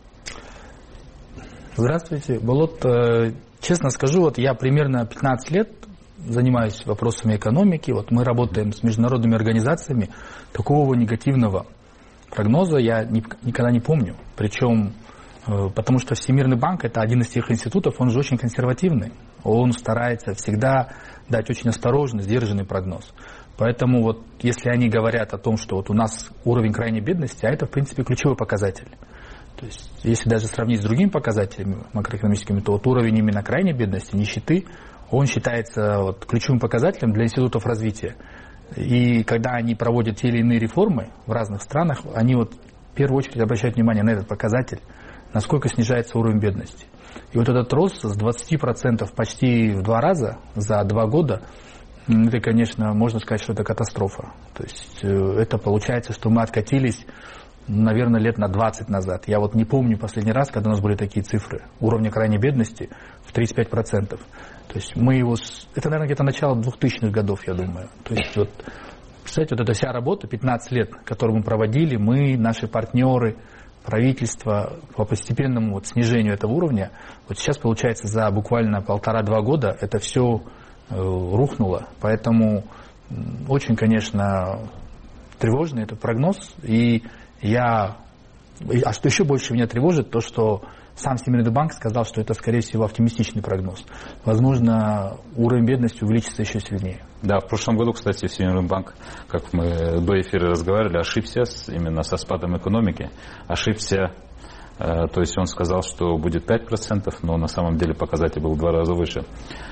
Здравствуйте, Болот. Э, честно скажу, вот я примерно пятнадцать лет занимаюсь вопросами экономики. Вот мы работаем с международными организациями. Такого негативного прогноза я ни, никогда не помню. Причем, э, потому что Всемирный банк — это один из тех институтов, он же очень консервативный. Он старается всегда дать очень осторожный, сдержанный прогноз. Поэтому вот если они говорят о том, что вот у нас уровень крайней бедности, а это в принципе ключевой показатель. То есть если даже сравнить с другими показателями макроэкономическими, то вот уровень именно крайней бедности, нищеты, он считается вот ключевым показателем для институтов развития. И когда они проводят те или иные реформы в разных странах, они вот в первую очередь обращают внимание на этот показатель, насколько снижается уровень бедности. И вот этот рост с двадцати процентов почти в два раза за два года, это, конечно, можно сказать, что это катастрофа. То есть это получается, что мы откатились, наверное, лет на двадцать назад. Я вот не помню последний раз, когда у нас были такие цифры уровня крайней бедности в тридцать пять процентов. То есть мы его... Это, наверное, где-то начало двухтысячных годов, я думаю. То есть вот, представляете, вот эта вся работа, пятнадцать лет, которую мы проводили, мы, наши партнеры, правительство по постепенному вот снижению этого уровня, вот сейчас, получается, за буквально полтора-два года это все э, рухнуло. Поэтому очень, конечно, тревожный этот прогноз. И я... А что еще больше меня тревожит, то, что сам Всемирный банк сказал, что это, скорее всего, оптимистичный прогноз. Возможно, уровень бедности увеличится еще сильнее. Да, в прошлом году, кстати, Всемирный банк, как мы до эфира разговаривали, ошибся с, именно со спадом экономики. Ошибся, э, то есть он сказал, что будет пять процентов, но на самом деле показатель был в два раза выше.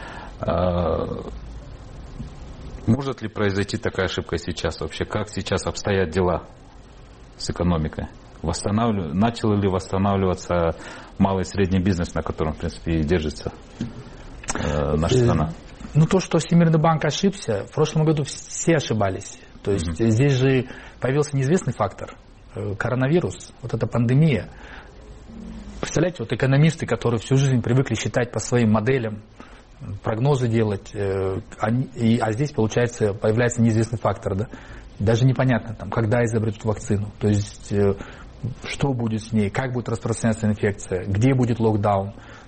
Э, может ли произойти такая ошибка сейчас вообще? Как сейчас обстоят дела с экономикой? Восстанавливаю, начал ли восстанавливаться малый и средний бизнес, на котором, в принципе, и держится э, наша страна? Ну, то, что Всемирный банк ошибся, в прошлом году все ошибались. То есть mm-hmm. здесь же появился неизвестный фактор. Коронавирус, вот эта пандемия. Представляете, вот экономисты, которые всю жизнь привыкли считать по своим моделям, прогнозы делать, э, они, и, а здесь, получается, появляется неизвестный фактор, да? Даже непонятно, там, когда изобретут вакцину. То есть... Э, что будет с ней, как будет распространяться инфекция, где будет локдаун.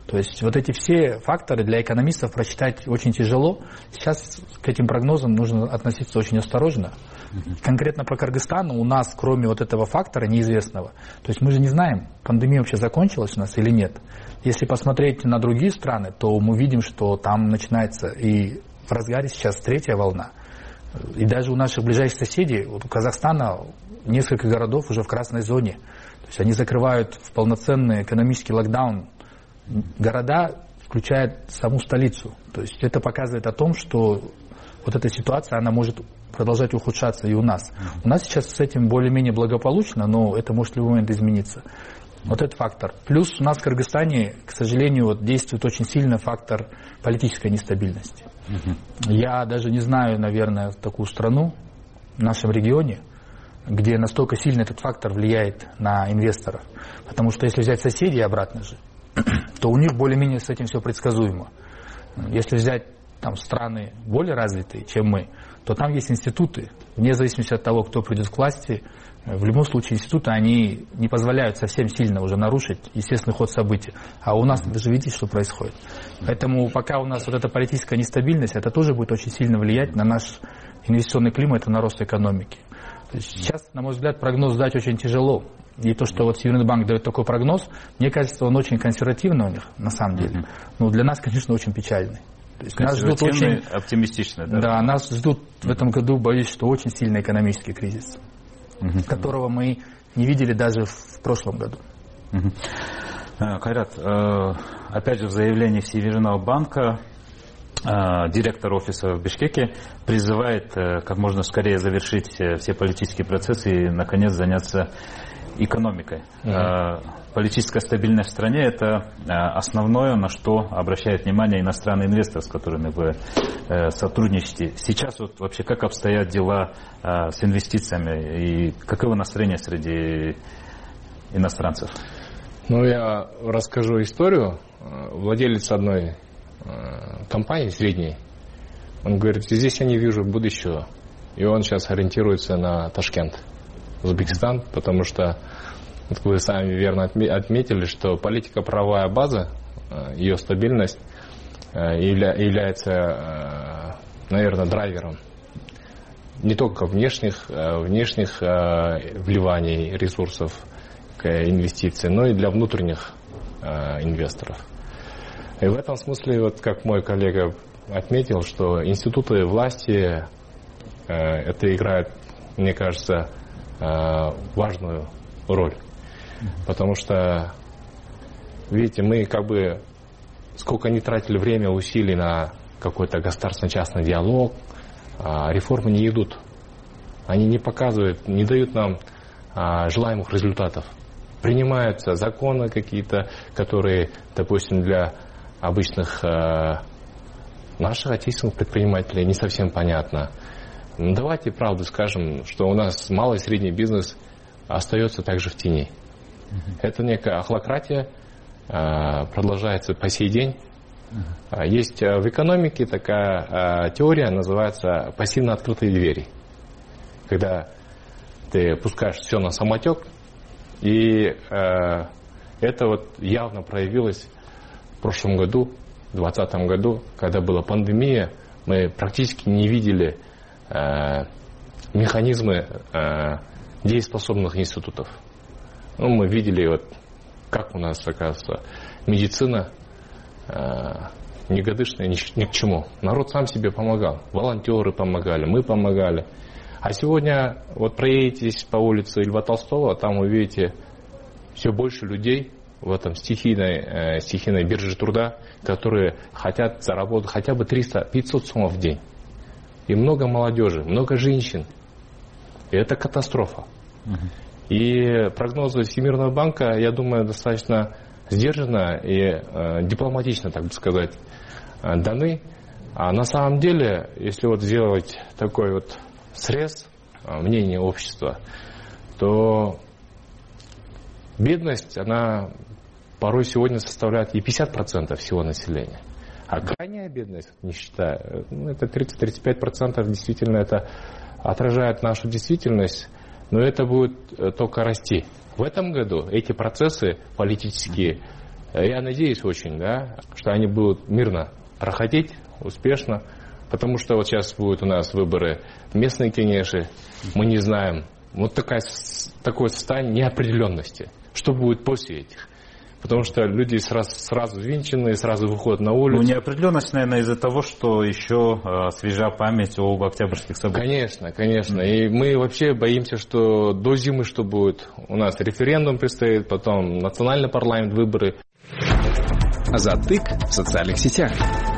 То есть вот эти все факторы для экономистов просчитать очень тяжело. Сейчас к этим прогнозам нужно относиться очень осторожно. Конкретно про Кыргызстан у нас, кроме вот этого фактора неизвестного, то есть мы же не знаем, пандемия вообще закончилась у нас или нет. Если посмотреть на другие страны, то мы видим, что там начинается и в разгаре сейчас третья волна. И даже у наших ближайших соседей, вот у Казахстана несколько городов уже в красной зоне. То есть они закрывают в полноценный экономический локдаун города, включая саму столицу. То есть это показывает о том, что вот эта ситуация, она может продолжать ухудшаться и у нас. У нас сейчас с этим более-менее благополучно, но это может в любой момент измениться. Вот этот фактор. Плюс у нас в Кыргызстане, к сожалению, вот действует очень сильно фактор политической нестабильности. Uh-huh. Я даже не знаю, наверное, такую страну в нашем регионе, где настолько сильно этот фактор влияет на инвесторов. Потому что если взять соседей обратно же, то у них более-менее с этим все предсказуемо. Если взять там страны более развитые, чем мы, то там есть институты, вне зависимости от того, кто придет к власти. В любом случае институты, они не позволяют совсем сильно уже нарушить естественный ход событий. А у нас даже видите, что происходит. Поэтому пока у нас вот эта политическая нестабильность, это тоже будет очень сильно влиять на наш инвестиционный климат и на рост экономики. То есть сейчас, на мой взгляд, прогноз дать очень тяжело. И то, что вот Всемирный банк дает такой прогноз, мне кажется, он очень консервативный у них, на самом деле. Но для нас, конечно, очень печальный. То есть нас ждут очень оптимистично, да? Да, нас ждут в этом году, боюсь, что очень сильный экономический кризис, угу. которого мы не видели даже в прошлом году. Угу. Кайрат, опять же в заявлении Всемирного банка директор офиса в Бишкеке призывает как можно скорее завершить все политические процессы и, наконец, заняться экономикой. Mm-hmm. Политическая стабильность в стране – это основное, на что обращает внимание иностранный инвестор, с которыми вы сотрудничаете. Сейчас вот вообще как обстоят дела с инвестициями и каково настроение среди иностранцев? Ну, я расскажу историю. Владелец одной компании средней, он говорит, здесь я не вижу будущего. И он сейчас ориентируется на Ташкент, Узбекистан, потому что, как вы сами верно отметили, что политико-правовая база, ее стабильность является, наверное, драйвером не только внешних, внешних вливаний ресурсов к инвестициям, но и для внутренних инвесторов. И в этом смысле, вот как мой коллега отметил, что институты власти э, это играет, мне кажется, э, важную роль. Потому что, видите, мы как бы сколько не тратили время, усилий на какой-то государственно-частный диалог, э, реформы не идут. Они не показывают, не дают нам э, желаемых результатов. Принимаются законы какие-то, которые, допустим, для обычных э, наших отечественных предпринимателей не совсем понятно. Но давайте правду скажем, что у нас малый и средний бизнес остается также в тени. Uh-huh. Это некая охлократия, э, продолжается по сей день. Uh-huh. Есть в экономике такая э, теория, называется пассивно открытые двери. Когда ты пускаешь все на самотек, и э, это вот явно проявилось в прошлом году, в двадцатом году, когда была пандемия, мы практически не видели э, механизмы э, дееспособных институтов. Ну, мы видели, вот, как у нас, оказывается, медицина э, негодышная ни, ни к чему. Народ сам себе помогал, волонтеры помогали, мы помогали. А сегодня, вот проедетесь по улице Льва Толстого, там увидите все больше людей в этом стихийной, э, стихийной бирже труда, которые хотят заработать хотя бы триста-пятьсот сомов в день. И много молодежи, много женщин. И это катастрофа. Uh-huh. И прогнозы Всемирного банка, я думаю, достаточно сдержанно и э, дипломатично, так бы сказать, э, даны. А на самом деле, если вот сделать такой вот срез э, мнения общества, то бедность, она порой сегодня составляет и пятьдесят процентов всего населения. А крайняя бедность, нищета, ну, это тридцать-тридцать пять процентов действительно это отражает нашу действительность, но это будет только расти. В этом году эти процессы политические Я надеюсь очень, да, что они будут мирно проходить, успешно, потому что вот сейчас будут у нас выборы местные кенеши, мы не знаем. Вот такая, такое состояние неопределенности. Что будет после этих? Потому что люди сразу, сразу взвинчены, сразу выходят на улицу. Ну, неопределенность, наверное, из-за того, что еще э, свежа память об октябрьских событиях. Конечно, конечно. Mm-hmm. И мы вообще боимся, что до зимы что будет? У нас референдум предстоит, потом национальный парламент, выборы. Азаттык в социальных сетях.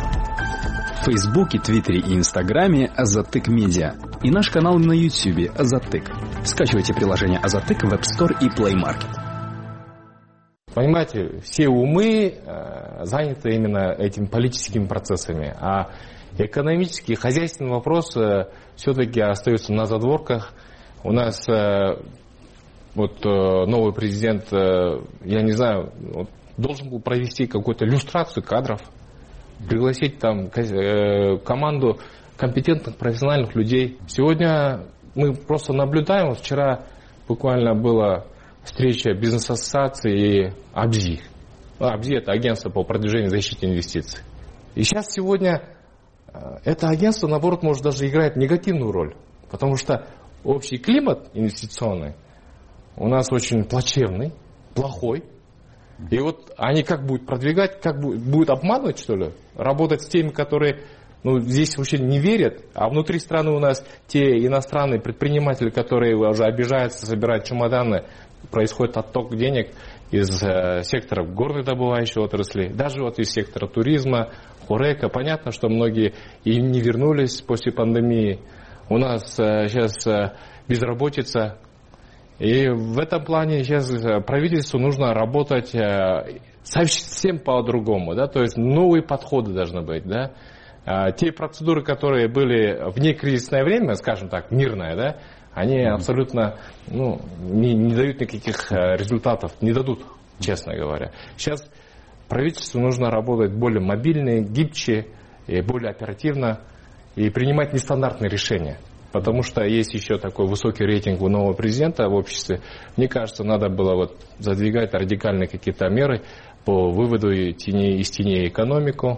В Фейсбуке, Твиттере и Инстаграме Азаттык Медиа. И наш канал на Ютьюбе Азаттык. Скачивайте приложение Азаттык в App Store и Play Market. Понимаете, все умы э, заняты именно этими политическими процессами, а экономические, хозяйственные вопросы все-таки остаются на задворках. У нас э, вот э, новый президент, э, я не знаю, вот, должен был провести какую-то люстрацию кадров, пригласить там э, команду компетентных профессиональных людей. Сегодня мы просто наблюдаем, вчера буквально было встреча бизнес-ассоциации и АБЗИ. АБЗИ – это агентство по продвижению и защите инвестиций. И сейчас сегодня это агентство, наоборот, может даже играть негативную роль, потому что общий климат инвестиционный у нас очень плачевный, плохой. И вот они как будут продвигать, как будут обманывать, что ли, работать с теми, которые ну, здесь вообще не верят, а внутри страны у нас те иностранные предприниматели, которые уже обижаются, собирают чемоданы, происходит отток денег из э, сектора горнодобывающей отрасли, даже вот из сектора туризма, Хорека. Понятно, что многие и не вернулись после пандемии. У нас э, сейчас э, безработица. И в этом плане сейчас правительству нужно работать э, совсем по-другому, да, то есть новые подходы должны быть, да. А, те процедуры, которые были в некризисное время, скажем так, мирное, да, они mm-hmm. абсолютно ну, не, не дают никаких результатов, не дадут, честно говоря. Сейчас правительству нужно работать более мобильно, гибче, и более оперативно и принимать нестандартные решения. Потому что есть еще такой высокий рейтинг у нового президента в обществе. Мне кажется, надо было вот задвигать радикальные какие-то меры по выводу тени, из теней экономику,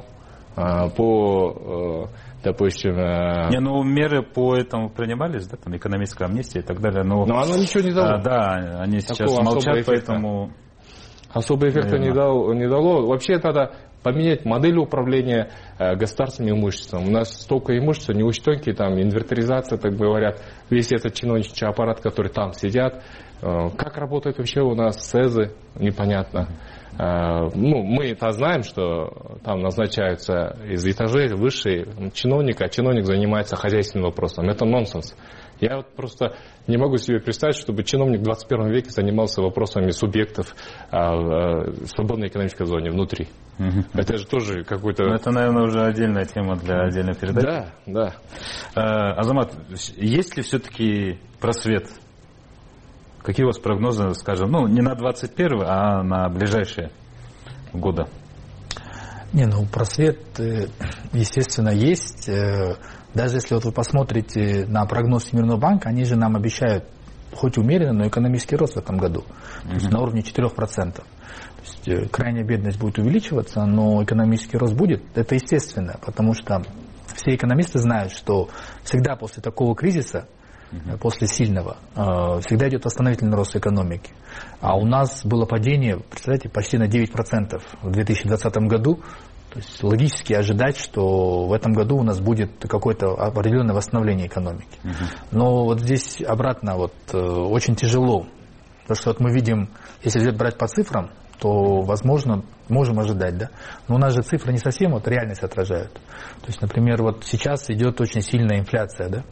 по, допустим... Не, ну меры по этому принимались, да, там экономическая амнистия и так далее. Но, но оно ничего не дало. А, да, они сейчас Такого молчат, поэтому... Особого эффекта не дало, не дало. Вообще надо поменять модель управления э, государственным имуществом. У нас столько имущества, неучтенки, там, инвентаризация, так говорят, весь этот чиновничий аппарат, который там сидят. Э, как работает вообще у нас СЭЗы, непонятно. Э, ну, мы это знаем, что там назначаются из этажей высший чиновник, а чиновник занимается хозяйственным вопросом. Это нонсенс. Я вот просто не могу себе представить, чтобы чиновник в двадцать первом веке занимался вопросами субъектов а, а, свободной экономической зоны внутри. Угу. Это же тоже какой-то... Это, наверное, уже отдельная тема для отдельной передачи. Да, да. А, Азамат, есть ли все-таки просвет? Какие у вас прогнозы, скажем, ну, не на двадцать первый, а на ближайшие годы? Не, ну, просвет, естественно, есть. Даже если вот вы посмотрите на прогноз Всемирного банка, они же нам обещают хоть умеренный, но экономический рост в этом году. Mm-hmm. То есть на уровне четырех процентов. То есть крайняя бедность будет увеличиваться, но экономический рост будет. Это естественно, потому что все экономисты знают, что всегда после такого кризиса, mm-hmm. после сильного, всегда идет восстановительный рост экономики. А у нас было падение, представляете, почти на девять процентов в две тысячи двадцатом году. То есть логически ожидать, что в этом году у нас будет какое-то определенное восстановление экономики. Uh-huh. Но вот здесь обратно вот, э, очень тяжело. Потому что вот мы видим, если взять брать по цифрам, то, возможно, можем ожидать, да. Но у нас же цифры не совсем вот реальность отражают. То есть, например, вот сейчас идет очень сильная инфляция, да.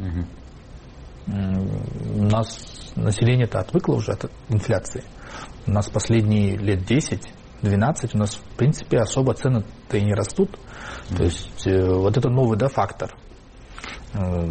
Uh-huh. У нас население-то отвыкло уже от инфляции. У нас последние лет десять двенадцать у нас, в принципе, особо цены-то и не растут. Mm-hmm. То есть, э, вот это новый, да, фактор. Э,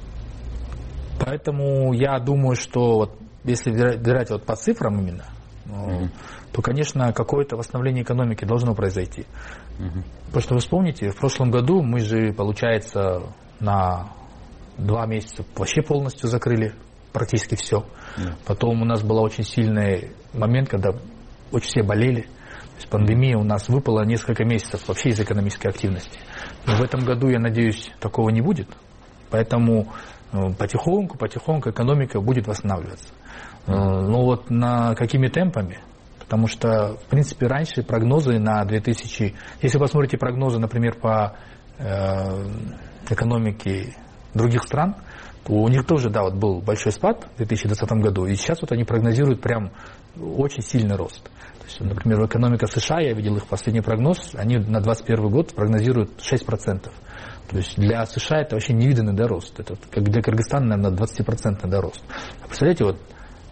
поэтому я думаю, что вот, если брать вот по цифрам именно, mm-hmm. то, конечно, какое-то восстановление экономики должно произойти. Mm-hmm. Потому что вы вспомните, в прошлом году мы же, получается, на два месяца вообще полностью закрыли практически все. Mm-hmm. Потом у нас был очень сильный момент, когда очень все болели. То есть пандемия у нас выпала несколько месяцев вообще из экономической активности. Но в этом году, я надеюсь, такого не будет. Поэтому потихоньку, потихоньку экономика будет восстанавливаться. Но вот на какими темпами? Потому что, в принципе, раньше прогнозы на две тысячи... Если вы посмотрите прогнозы, например, по э, экономике других стран, то у них тоже, да, вот был большой спад в две тысячи двадцатом году, и сейчас вот они прогнозируют прям очень сильный рост. То есть, например, экономика США, я видел их последний прогноз, они на двадцать первый год прогнозируют шесть процентов. То есть для США это вообще невиданный дорост. Это как для Кыргызстана, наверное, двадцать процентов дорост. А представляете, вот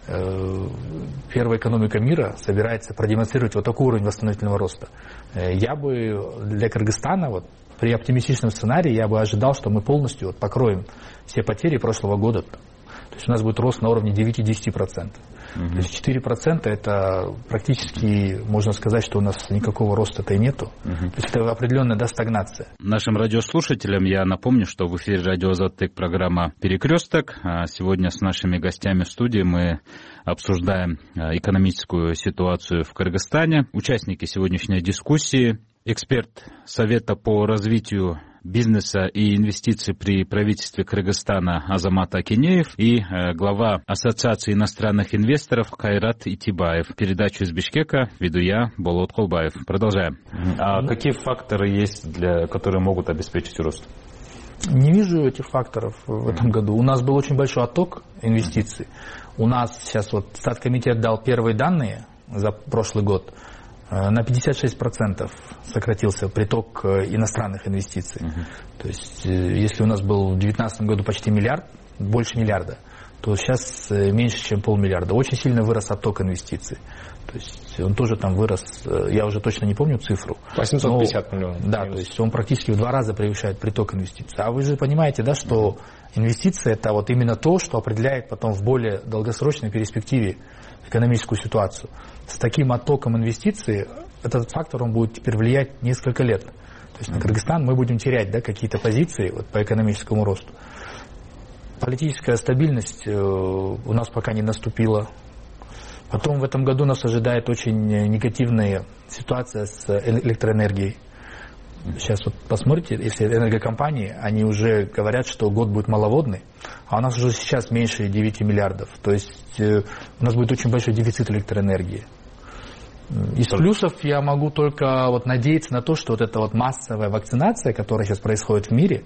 первая экономика мира собирается продемонстрировать вот такой уровень восстановительного роста. Я бы для Кыргызстана, вот, при оптимистичном сценарии, я бы ожидал, что мы полностью вот, покроем все потери прошлого года. То есть у нас будет рост на уровне девять-десять процентов. Mm-hmm. То есть четыре процента это практически, можно сказать, что у нас никакого роста-то и нету. Mm-hmm. То есть это определенная, да, стагнация. Нашим радиослушателям я напомню, что в эфире радио «Азаттык» программа «Перекресток». Сегодня с нашими гостями в студии мы обсуждаем экономическую ситуацию в Кыргызстане. Участники сегодняшней дискуссии: эксперт Совета по развитию бизнеса и инвестиций при правительстве Кыргызстана Азамат Акинеев и э, глава Ассоциации иностранных инвесторов Кайрат Итибаев. Передачу из Бишкека веду я, Болот Колбаев. Продолжаем. А ну, какие факторы есть, для, которые могут обеспечить рост? Не вижу этих факторов в этом году. У нас был очень большой отток инвестиций. У нас сейчас вот Статкомитет дал первые данные за прошлый год. На пятьдесят шесть процентов сократился приток иностранных инвестиций. Uh-huh. То есть, если у нас был в две тысячи девятнадцатом году почти миллиард, больше миллиарда, то сейчас меньше, чем полмиллиарда. Очень сильно вырос отток инвестиций. То есть, он тоже там вырос, я уже точно не помню цифру. восемьсот пятьдесят миллионов. Да, то есть, он практически в два раза превышает приток инвестиций. А вы же понимаете, да, что инвестиции – это вот именно то, что определяет потом в более долгосрочной перспективе экономическую ситуацию. С таким оттоком инвестиций этот фактор он будет теперь влиять несколько лет. То есть на Кыргызстан мы будем терять, да, какие-то позиции вот, по экономическому росту. Политическая стабильность у нас пока не наступила. Потом в этом году нас ожидает очень негативная ситуация с электроэнергией. Сейчас вот посмотрите, если энергокомпании, они уже говорят, что год будет маловодный, а у нас уже сейчас меньше девяти миллиардов. То есть э, у нас будет очень большой дефицит электроэнергии. Из плюсов я могу только вот надеяться на то, что вот эта вот массовая вакцинация, которая сейчас происходит в мире,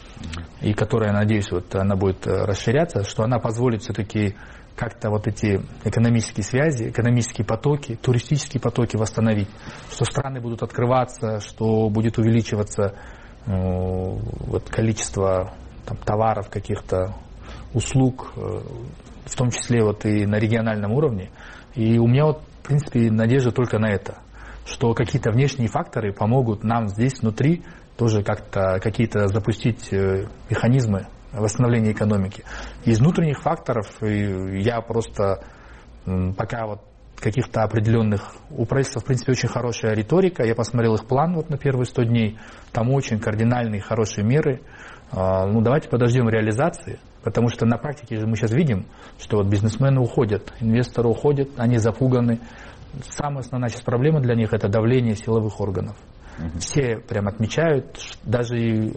и которая, надеюсь, вот она будет расширяться, что она позволит все-таки как-то вот эти экономические связи, экономические потоки, туристические потоки восстановить, что страны будут открываться, что будет увеличиваться э, вот, количество там, товаров, каких-то услуг, э, в том числе вот и на региональном уровне. И у меня вот, в принципе, надежда только на это, что какие-то внешние факторы помогут нам здесь внутри тоже как-то какие-то запустить э, механизмы восстановления экономики. Из внутренних факторов я просто пока вот каких-то определенных... У правительства, в принципе, очень хорошая риторика. Я посмотрел их план вот на первые сто дней. Там очень кардинальные, хорошие меры. Ну, давайте подождем реализации. Потому что на практике же мы сейчас видим, что вот бизнесмены уходят, инвесторы уходят, они запуганы. Самая основная сейчас проблема для них – это давление силовых органов. Uh-huh. Все прям отмечают, даже и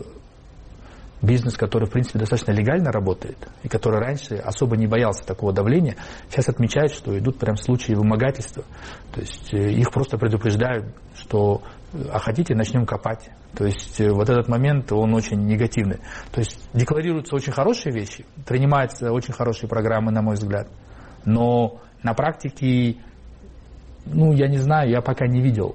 бизнес, который, в принципе, достаточно легально работает, и который раньше особо не боялся такого давления, сейчас отмечают, что идут прям случаи вымогательства. То есть их просто предупреждают, что а хотите, начнем копать. То есть вот этот момент, он очень негативный. То есть декларируются очень хорошие вещи, принимаются очень хорошие программы, на мой взгляд. Но на практике, ну, я не знаю, я пока не видел.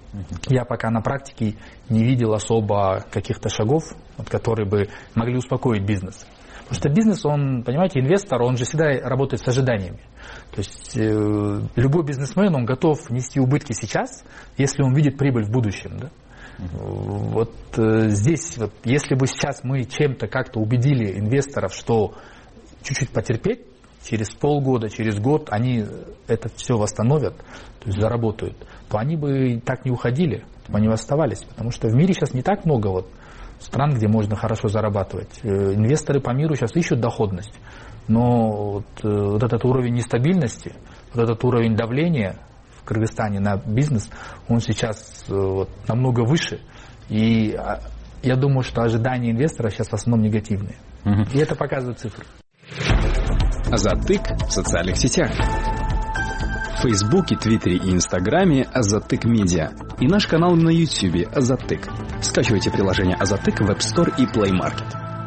Я пока на практике не видел особо каких-то шагов, вот, которые бы могли успокоить бизнес. Потому что бизнес, он, понимаете, инвестор, он же всегда работает с ожиданиями. То есть э, любой бизнесмен, он готов нести убытки сейчас, если он видит прибыль в будущем. Да? Uh-huh. Вот э, здесь, вот, если бы сейчас мы чем-то как-то убедили инвесторов, что чуть-чуть потерпеть, через полгода, через год они это все восстановят, то есть заработают, то они бы так не уходили, они бы оставались. Потому что в мире сейчас не так много вот стран, где можно хорошо зарабатывать. Инвесторы по миру сейчас ищут доходность, но вот, вот этот уровень нестабильности, вот этот уровень давления в Кыргызстане на бизнес, он сейчас вот, намного выше. И я думаю, что ожидания инвестора сейчас в основном негативные. Угу. И это показывают цифры. Азаттык в социальных сетях. В Фейсбуке, Твиттере и Инстаграме Азаттык Медиа. И наш канал на Ютьюбе Азаттык. Скачивайте приложение Азаттык в App Store и Play Market.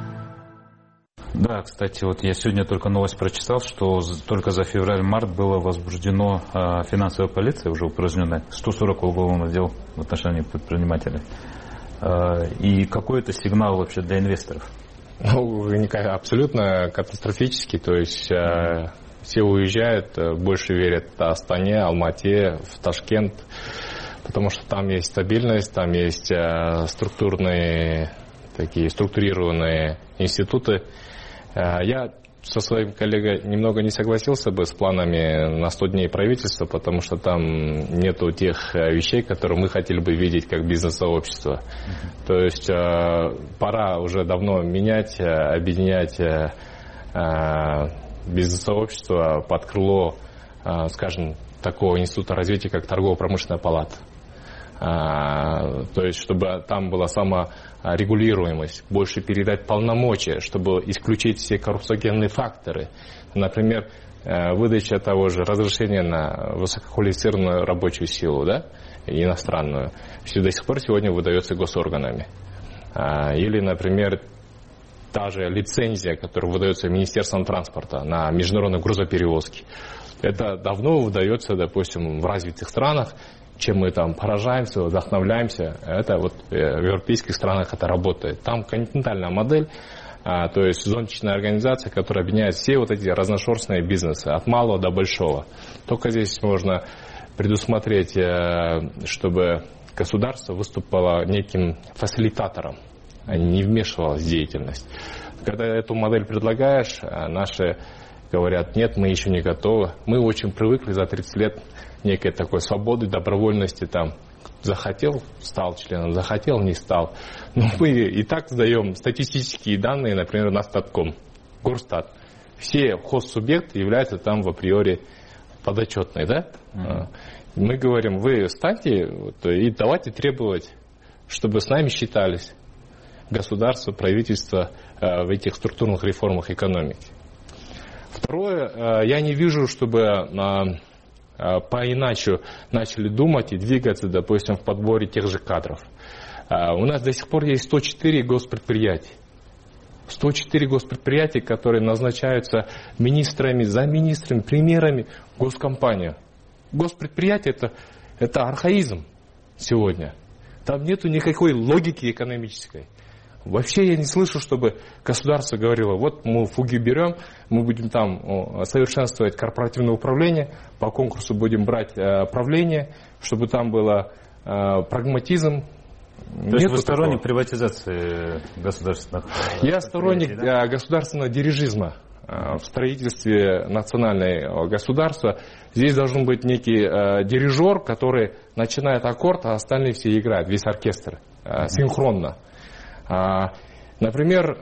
Да, кстати, вот я сегодня только новость прочитал, что только за февраль-март было возбуждено э, финансовая полиция, уже упраздненная, сто сорок уголовных дел в отношении предпринимателей. Э, и какой это сигнал вообще для инвесторов? Ну, абсолютно катастрофический, то есть э, все уезжают, больше верят в Астане, Алмате, в Ташкент, потому что там есть стабильность, там есть э, структурные, такие структурированные институты. Э, я со своим коллегой немного не согласился бы с планами на сто дней правительства, потому что там нету тех вещей, которые мы хотели бы видеть как бизнес-сообщество. Mm-hmm. То есть э, пора уже давно менять, объединять э, бизнес-сообщество под крыло, э, скажем, такого института развития, как торгово-промышленная палата. Э, то есть, чтобы там была саморегулируемость, больше передать полномочия, чтобы исключить все коррупциогенные факторы. Например, э, выдача того же разрешения на высококвалифицированную рабочую силу, да, иностранную, все до сих пор сегодня выдается госорганами. Э, или, например, та же лицензия, которая выдается Министерством транспорта на международные грузоперевозки. Это давно выдается, допустим, в развитых странах, чем мы там поражаемся, вдохновляемся. Это вот в европейских странах это работает. Там континентальная модель, а, то есть зонтичная организация, которая объединяет все вот эти разношерстные бизнесы, от малого до большого. Только здесь можно предусмотреть, чтобы государство выступало неким фасилитатором, а не вмешивалось в деятельность. Когда эту модель предлагаешь, наши говорят, нет, мы еще не готовы. Мы очень привыкли за тридцать лет некой такой свободы, добровольности, там, захотел, стал членом, захотел, не стал. Но мы и так сдаем статистические данные, например, на Статком, Горстат. Все хозсубъекты являются там в априори подотчетные, да? Mm-hmm. Мы говорим, вы встаньте вот, и давайте требовать, чтобы с нами считались государство, правительство э, в этих структурных реформах экономики. Второе, э, я не вижу, чтобы э, поиначе начали думать и двигаться, допустим, в подборе тех же кадров. У нас до сих пор есть сто четыре госпредприятия. сто четыре госпредприятия, которые назначаются министрами, замминистрами, премьерами в госкомпанию. Госпредприятие это, это архаизм сегодня. Там нету никакой логики экономической. Вообще я не слышу, чтобы государство говорило, вот мы фуги берем, мы будем там совершенствовать корпоративное управление, по конкурсу будем брать правление, чтобы там было прагматизм. То есть вы сторонник приватизации государственных? Я сторонник да? государственного дирижизма в строительстве национального государства. Здесь должен быть некий дирижер, который начинает аккорд, а остальные все играют, весь оркестр, синхронно. Например,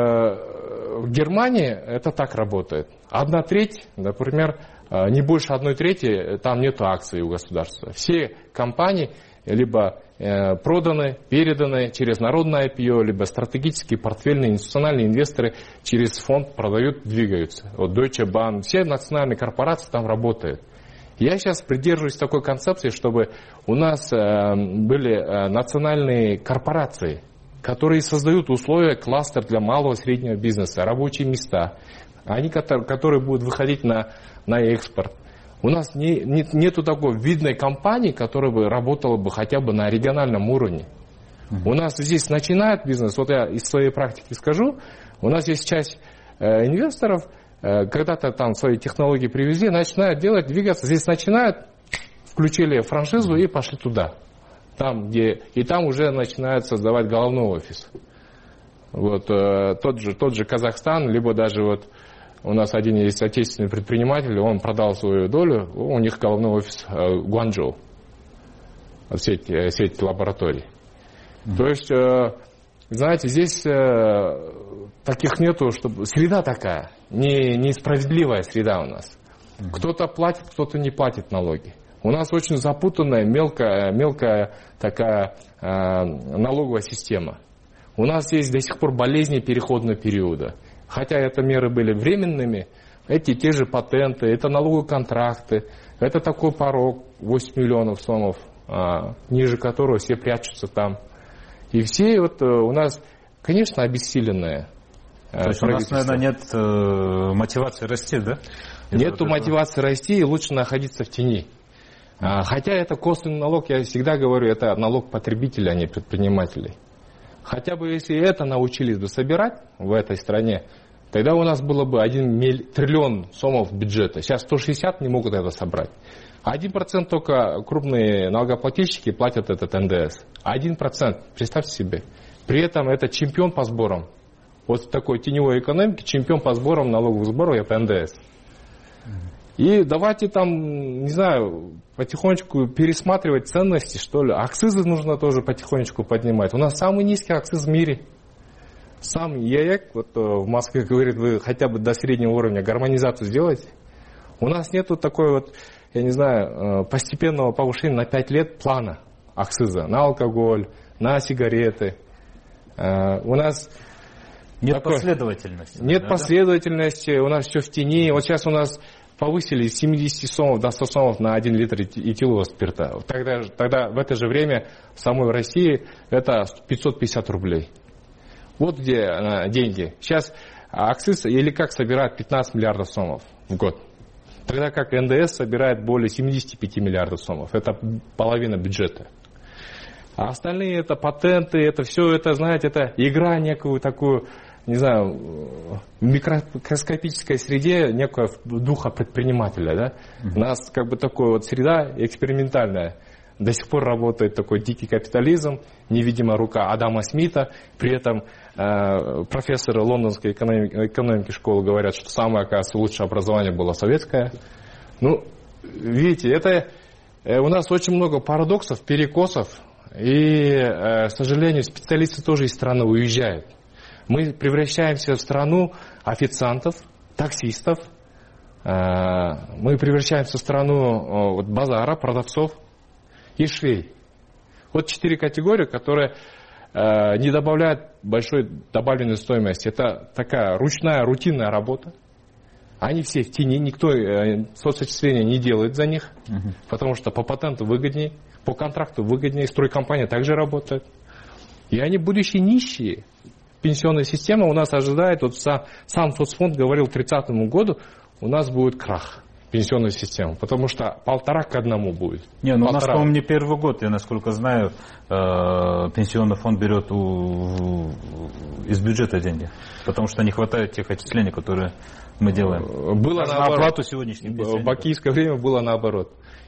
в Германии это так работает. Одна треть, например, не больше одной трети, там нет акций у государства. Все компании либо проданы, переданы через народное ай пи о, либо стратегические портфельные институциональные инвесторы через фонд продают, двигаются. Вот Deutsche Bank, все национальные корпорации там работают. Я сейчас придерживаюсь такой концепции, чтобы у нас были национальные корпорации, которые создают условия, кластер для малого и среднего бизнеса, рабочие места, они, которые будут выходить на, на экспорт. У нас не, не, нету такой видной компании, которая бы работала бы хотя бы на региональном уровне. Mm-hmm. У нас здесь начинает бизнес, вот я из своей практики скажу, у нас есть часть э, инвесторов, э, когда-то там свои технологии привезли, начинают делать, двигаться, здесь начинают, включили франшизу и пошли туда. Там, где, и там уже начинают создавать головной офис. Вот, э, тот, же, тот же Казахстан, либо даже вот у нас один есть отечественный предприниматель, он продал свою долю, у них головной офис э, Гуанчжоу, сеть, сеть лабораторий. Mm-hmm. То есть, э, знаете, здесь э, таких нету, чтобы среда такая, не, несправедливая среда у нас. Mm-hmm. Кто-то платит, кто-то не платит налоги. У нас очень запутанная, мелкая, мелкая такая э, налоговая система. У нас есть до сих пор болезни переходного периода. Хотя это меры были временными, эти те же патенты, это налоговые контракты, это такой порог восемь миллионов сомов, а, ниже которого все прячутся там. И все вот у нас, конечно, обессиленные. То есть у нас, наверное, нет э, мотивации расти, да? Нет мотивации расти, и лучше находиться в тени. А, хотя это косвенный налог, я всегда говорю, это налог потребителей, а не предпринимателей. Хотя бы если это научились бы собирать в этой стране, тогда у нас было бы один триллион сомов бюджета. Сейчас сто шестьдесят не могут это собрать. Один процент только крупные налогоплательщики платят этот эн дэ эс. Один процент, представьте себе. При этом это чемпион по сборам. Вот в такой теневой экономике чемпион по сборам налоговых сборов это эн дэ эс. И давайте там, не знаю, потихонечку пересматривать ценности, что ли. Акцизы нужно тоже потихонечку поднимать. У нас самый низкий акциз в мире. Сам ЕЭК вот, в Москве говорит, вы хотя бы до среднего уровня гармонизацию сделайте. У нас нету такой вот, я не знаю, постепенного повышения на пять лет плана акциза на алкоголь, на сигареты. У нас нет такой, последовательности. Нет да, последовательности, у нас все в тени. Вот сейчас у нас повысили с семидесяти сомов до ста сомов на один литр этилового спирта. Тогда, тогда в это же время в самой России это пятьсот пятьдесят рублей. Вот где а, деньги. Сейчас акциз или как собирает пятнадцать миллиардов сомов в год. Тогда как эн дэ эс собирает более семидесяти пяти миллиардов сомов. Это половина бюджета. А остальные это патенты, это все, это, знаете, это игра некую такую, не знаю, в микроскопической среде некого духа предпринимателя. Да? Mm-hmm. У нас как бы такая вот среда экспериментальная. До сих пор работает такой дикий капитализм, невидимая рука Адама Смита. При этом э, профессоры лондонской экономики, экономики школы говорят, что самое, оказывается, лучшее образование было советское. Ну, видите, это э, у нас очень много парадоксов, перекосов. И, э, к сожалению, специалисты тоже из страны уезжают. Мы превращаемся в страну официантов, таксистов. Э, мы превращаемся в страну э, вот, базара, продавцов и швей. Вот четыре категории, которые э, не добавляют большой добавленной стоимости. Это такая ручная, рутинная работа. Они все в тени, никто э, соцочисления не делает за них, uh-huh. потому что по патенту выгоднее, по контракту выгоднее, стройкомпания также работает. И они будущие нищие. Пенсионная система у нас ожидает, вот сам, сам соцфонд говорил, к тридцатому году у нас будет крах пенсионной системы, потому что полтора к одному будет. Не, ну полтора. У нас, по-моему, не первый год, я насколько знаю, э, пенсионный фонд берет у, из бюджета деньги, потому что не хватает тех отчислений, которые мы делаем. Было на наоборот. Оплату сегодняшних пенсионеров. В бакийское время было наоборот.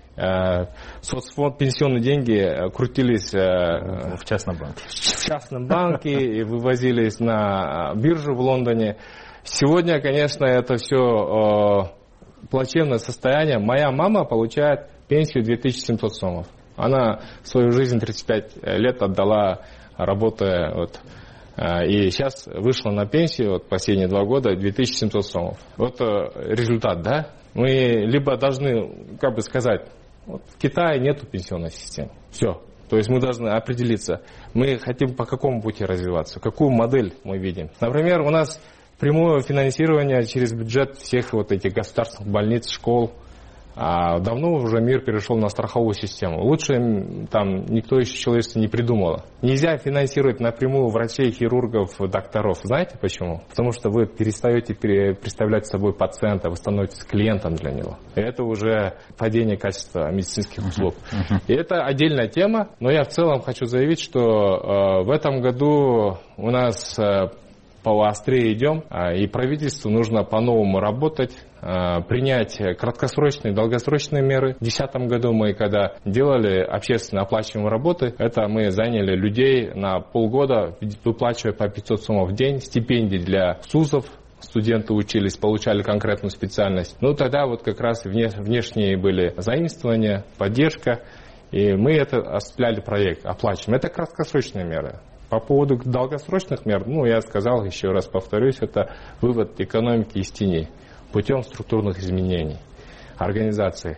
Соцфонд, пенсионные деньги крутились в частном банке, в частном банке и вывозились на биржу в Лондоне. Сегодня, конечно, это все плачевное состояние. Моя мама получает пенсию две тысячи семьсот сомов. Она свою жизнь тридцать пять лет отдала, работая вот, и сейчас вышла на пенсию вот, последние два года две тысячи семьсот сомов. Вот результат, да? Мы либо должны, как бы сказать, вот в Китае нету пенсионной системы. Все. То есть мы должны определиться, мы хотим по какому пути развиваться, какую модель мы видим. Например, у нас прямое финансирование через бюджет всех вот этих государственных больниц, школ. А давно уже мир перешел на страховую систему. Лучше там никто еще человечество не придумало. Нельзя финансировать напрямую врачей, хирургов, докторов. Знаете почему? Потому что вы перестаете представлять собой пациента, вы становитесь клиентом для него. И это уже падение качества медицинских услуг. И это отдельная тема, но я в целом хочу заявить, что э, в этом году у нас э, поострее идем, и правительству нужно по-новому работать, принять краткосрочные и долгосрочные меры. В две тысячи десятом году мы, когда делали общественно оплачиваемые работы, это мы заняли людей на полгода, выплачивая по пятьсот сомов в день, стипендии для СУЗов. Студенты учились, получали конкретную специальность. Ну, тогда вот как раз внешние были заимствования, поддержка, и мы это осуществляли проект, оплачиваем. Это краткосрочные меры. По поводу долгосрочных мер, ну, я сказал, еще раз повторюсь, это вывод экономики из теней путем структурных изменений организации.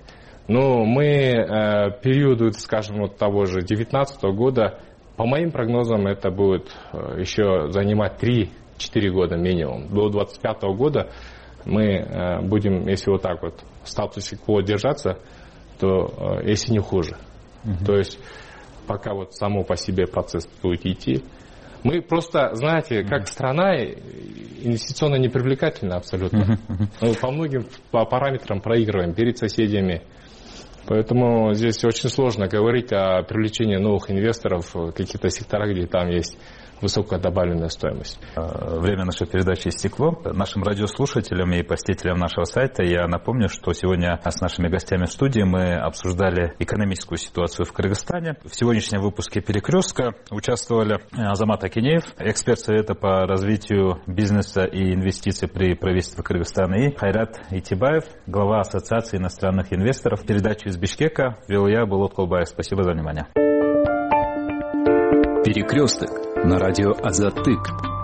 Но мы э, периоду, скажем, вот того же две тысячи девятнадцатого года, по моим прогнозам, это будет э, еще занимать три-четыре года минимум. До двадцать пятого года мы э, будем, если вот так вот в статусе кво держаться, то э, если не хуже. Mm-hmm. То есть пока вот само по себе процесс будет идти. Мы просто, знаете, как mm-hmm. страна инвестиционно непривлекательна абсолютно. Mm-hmm. Мы по многим по параметрам проигрываем перед соседями. Поэтому здесь очень сложно говорить о привлечении новых инвесторов в каких-то секторах, где там есть высокая добавленная стоимость. Время нашей передачи истекло. Нашим радиослушателям и посетителям нашего сайта я напомню, что сегодня с нашими гостями в студии мы обсуждали экономическую ситуацию в Кыргызстане. В сегодняшнем выпуске «Перекрестка» участвовали Азамат Акинеев, эксперт Совета по развитию бизнеса и инвестиций при правительстве Кыргызстана, и Хайрат Итибаев, глава Ассоциации иностранных инвесторов. Передачу из Бишкека вел я, Булат Колбаев. Спасибо за внимание. Перекресток на радио Азаттык.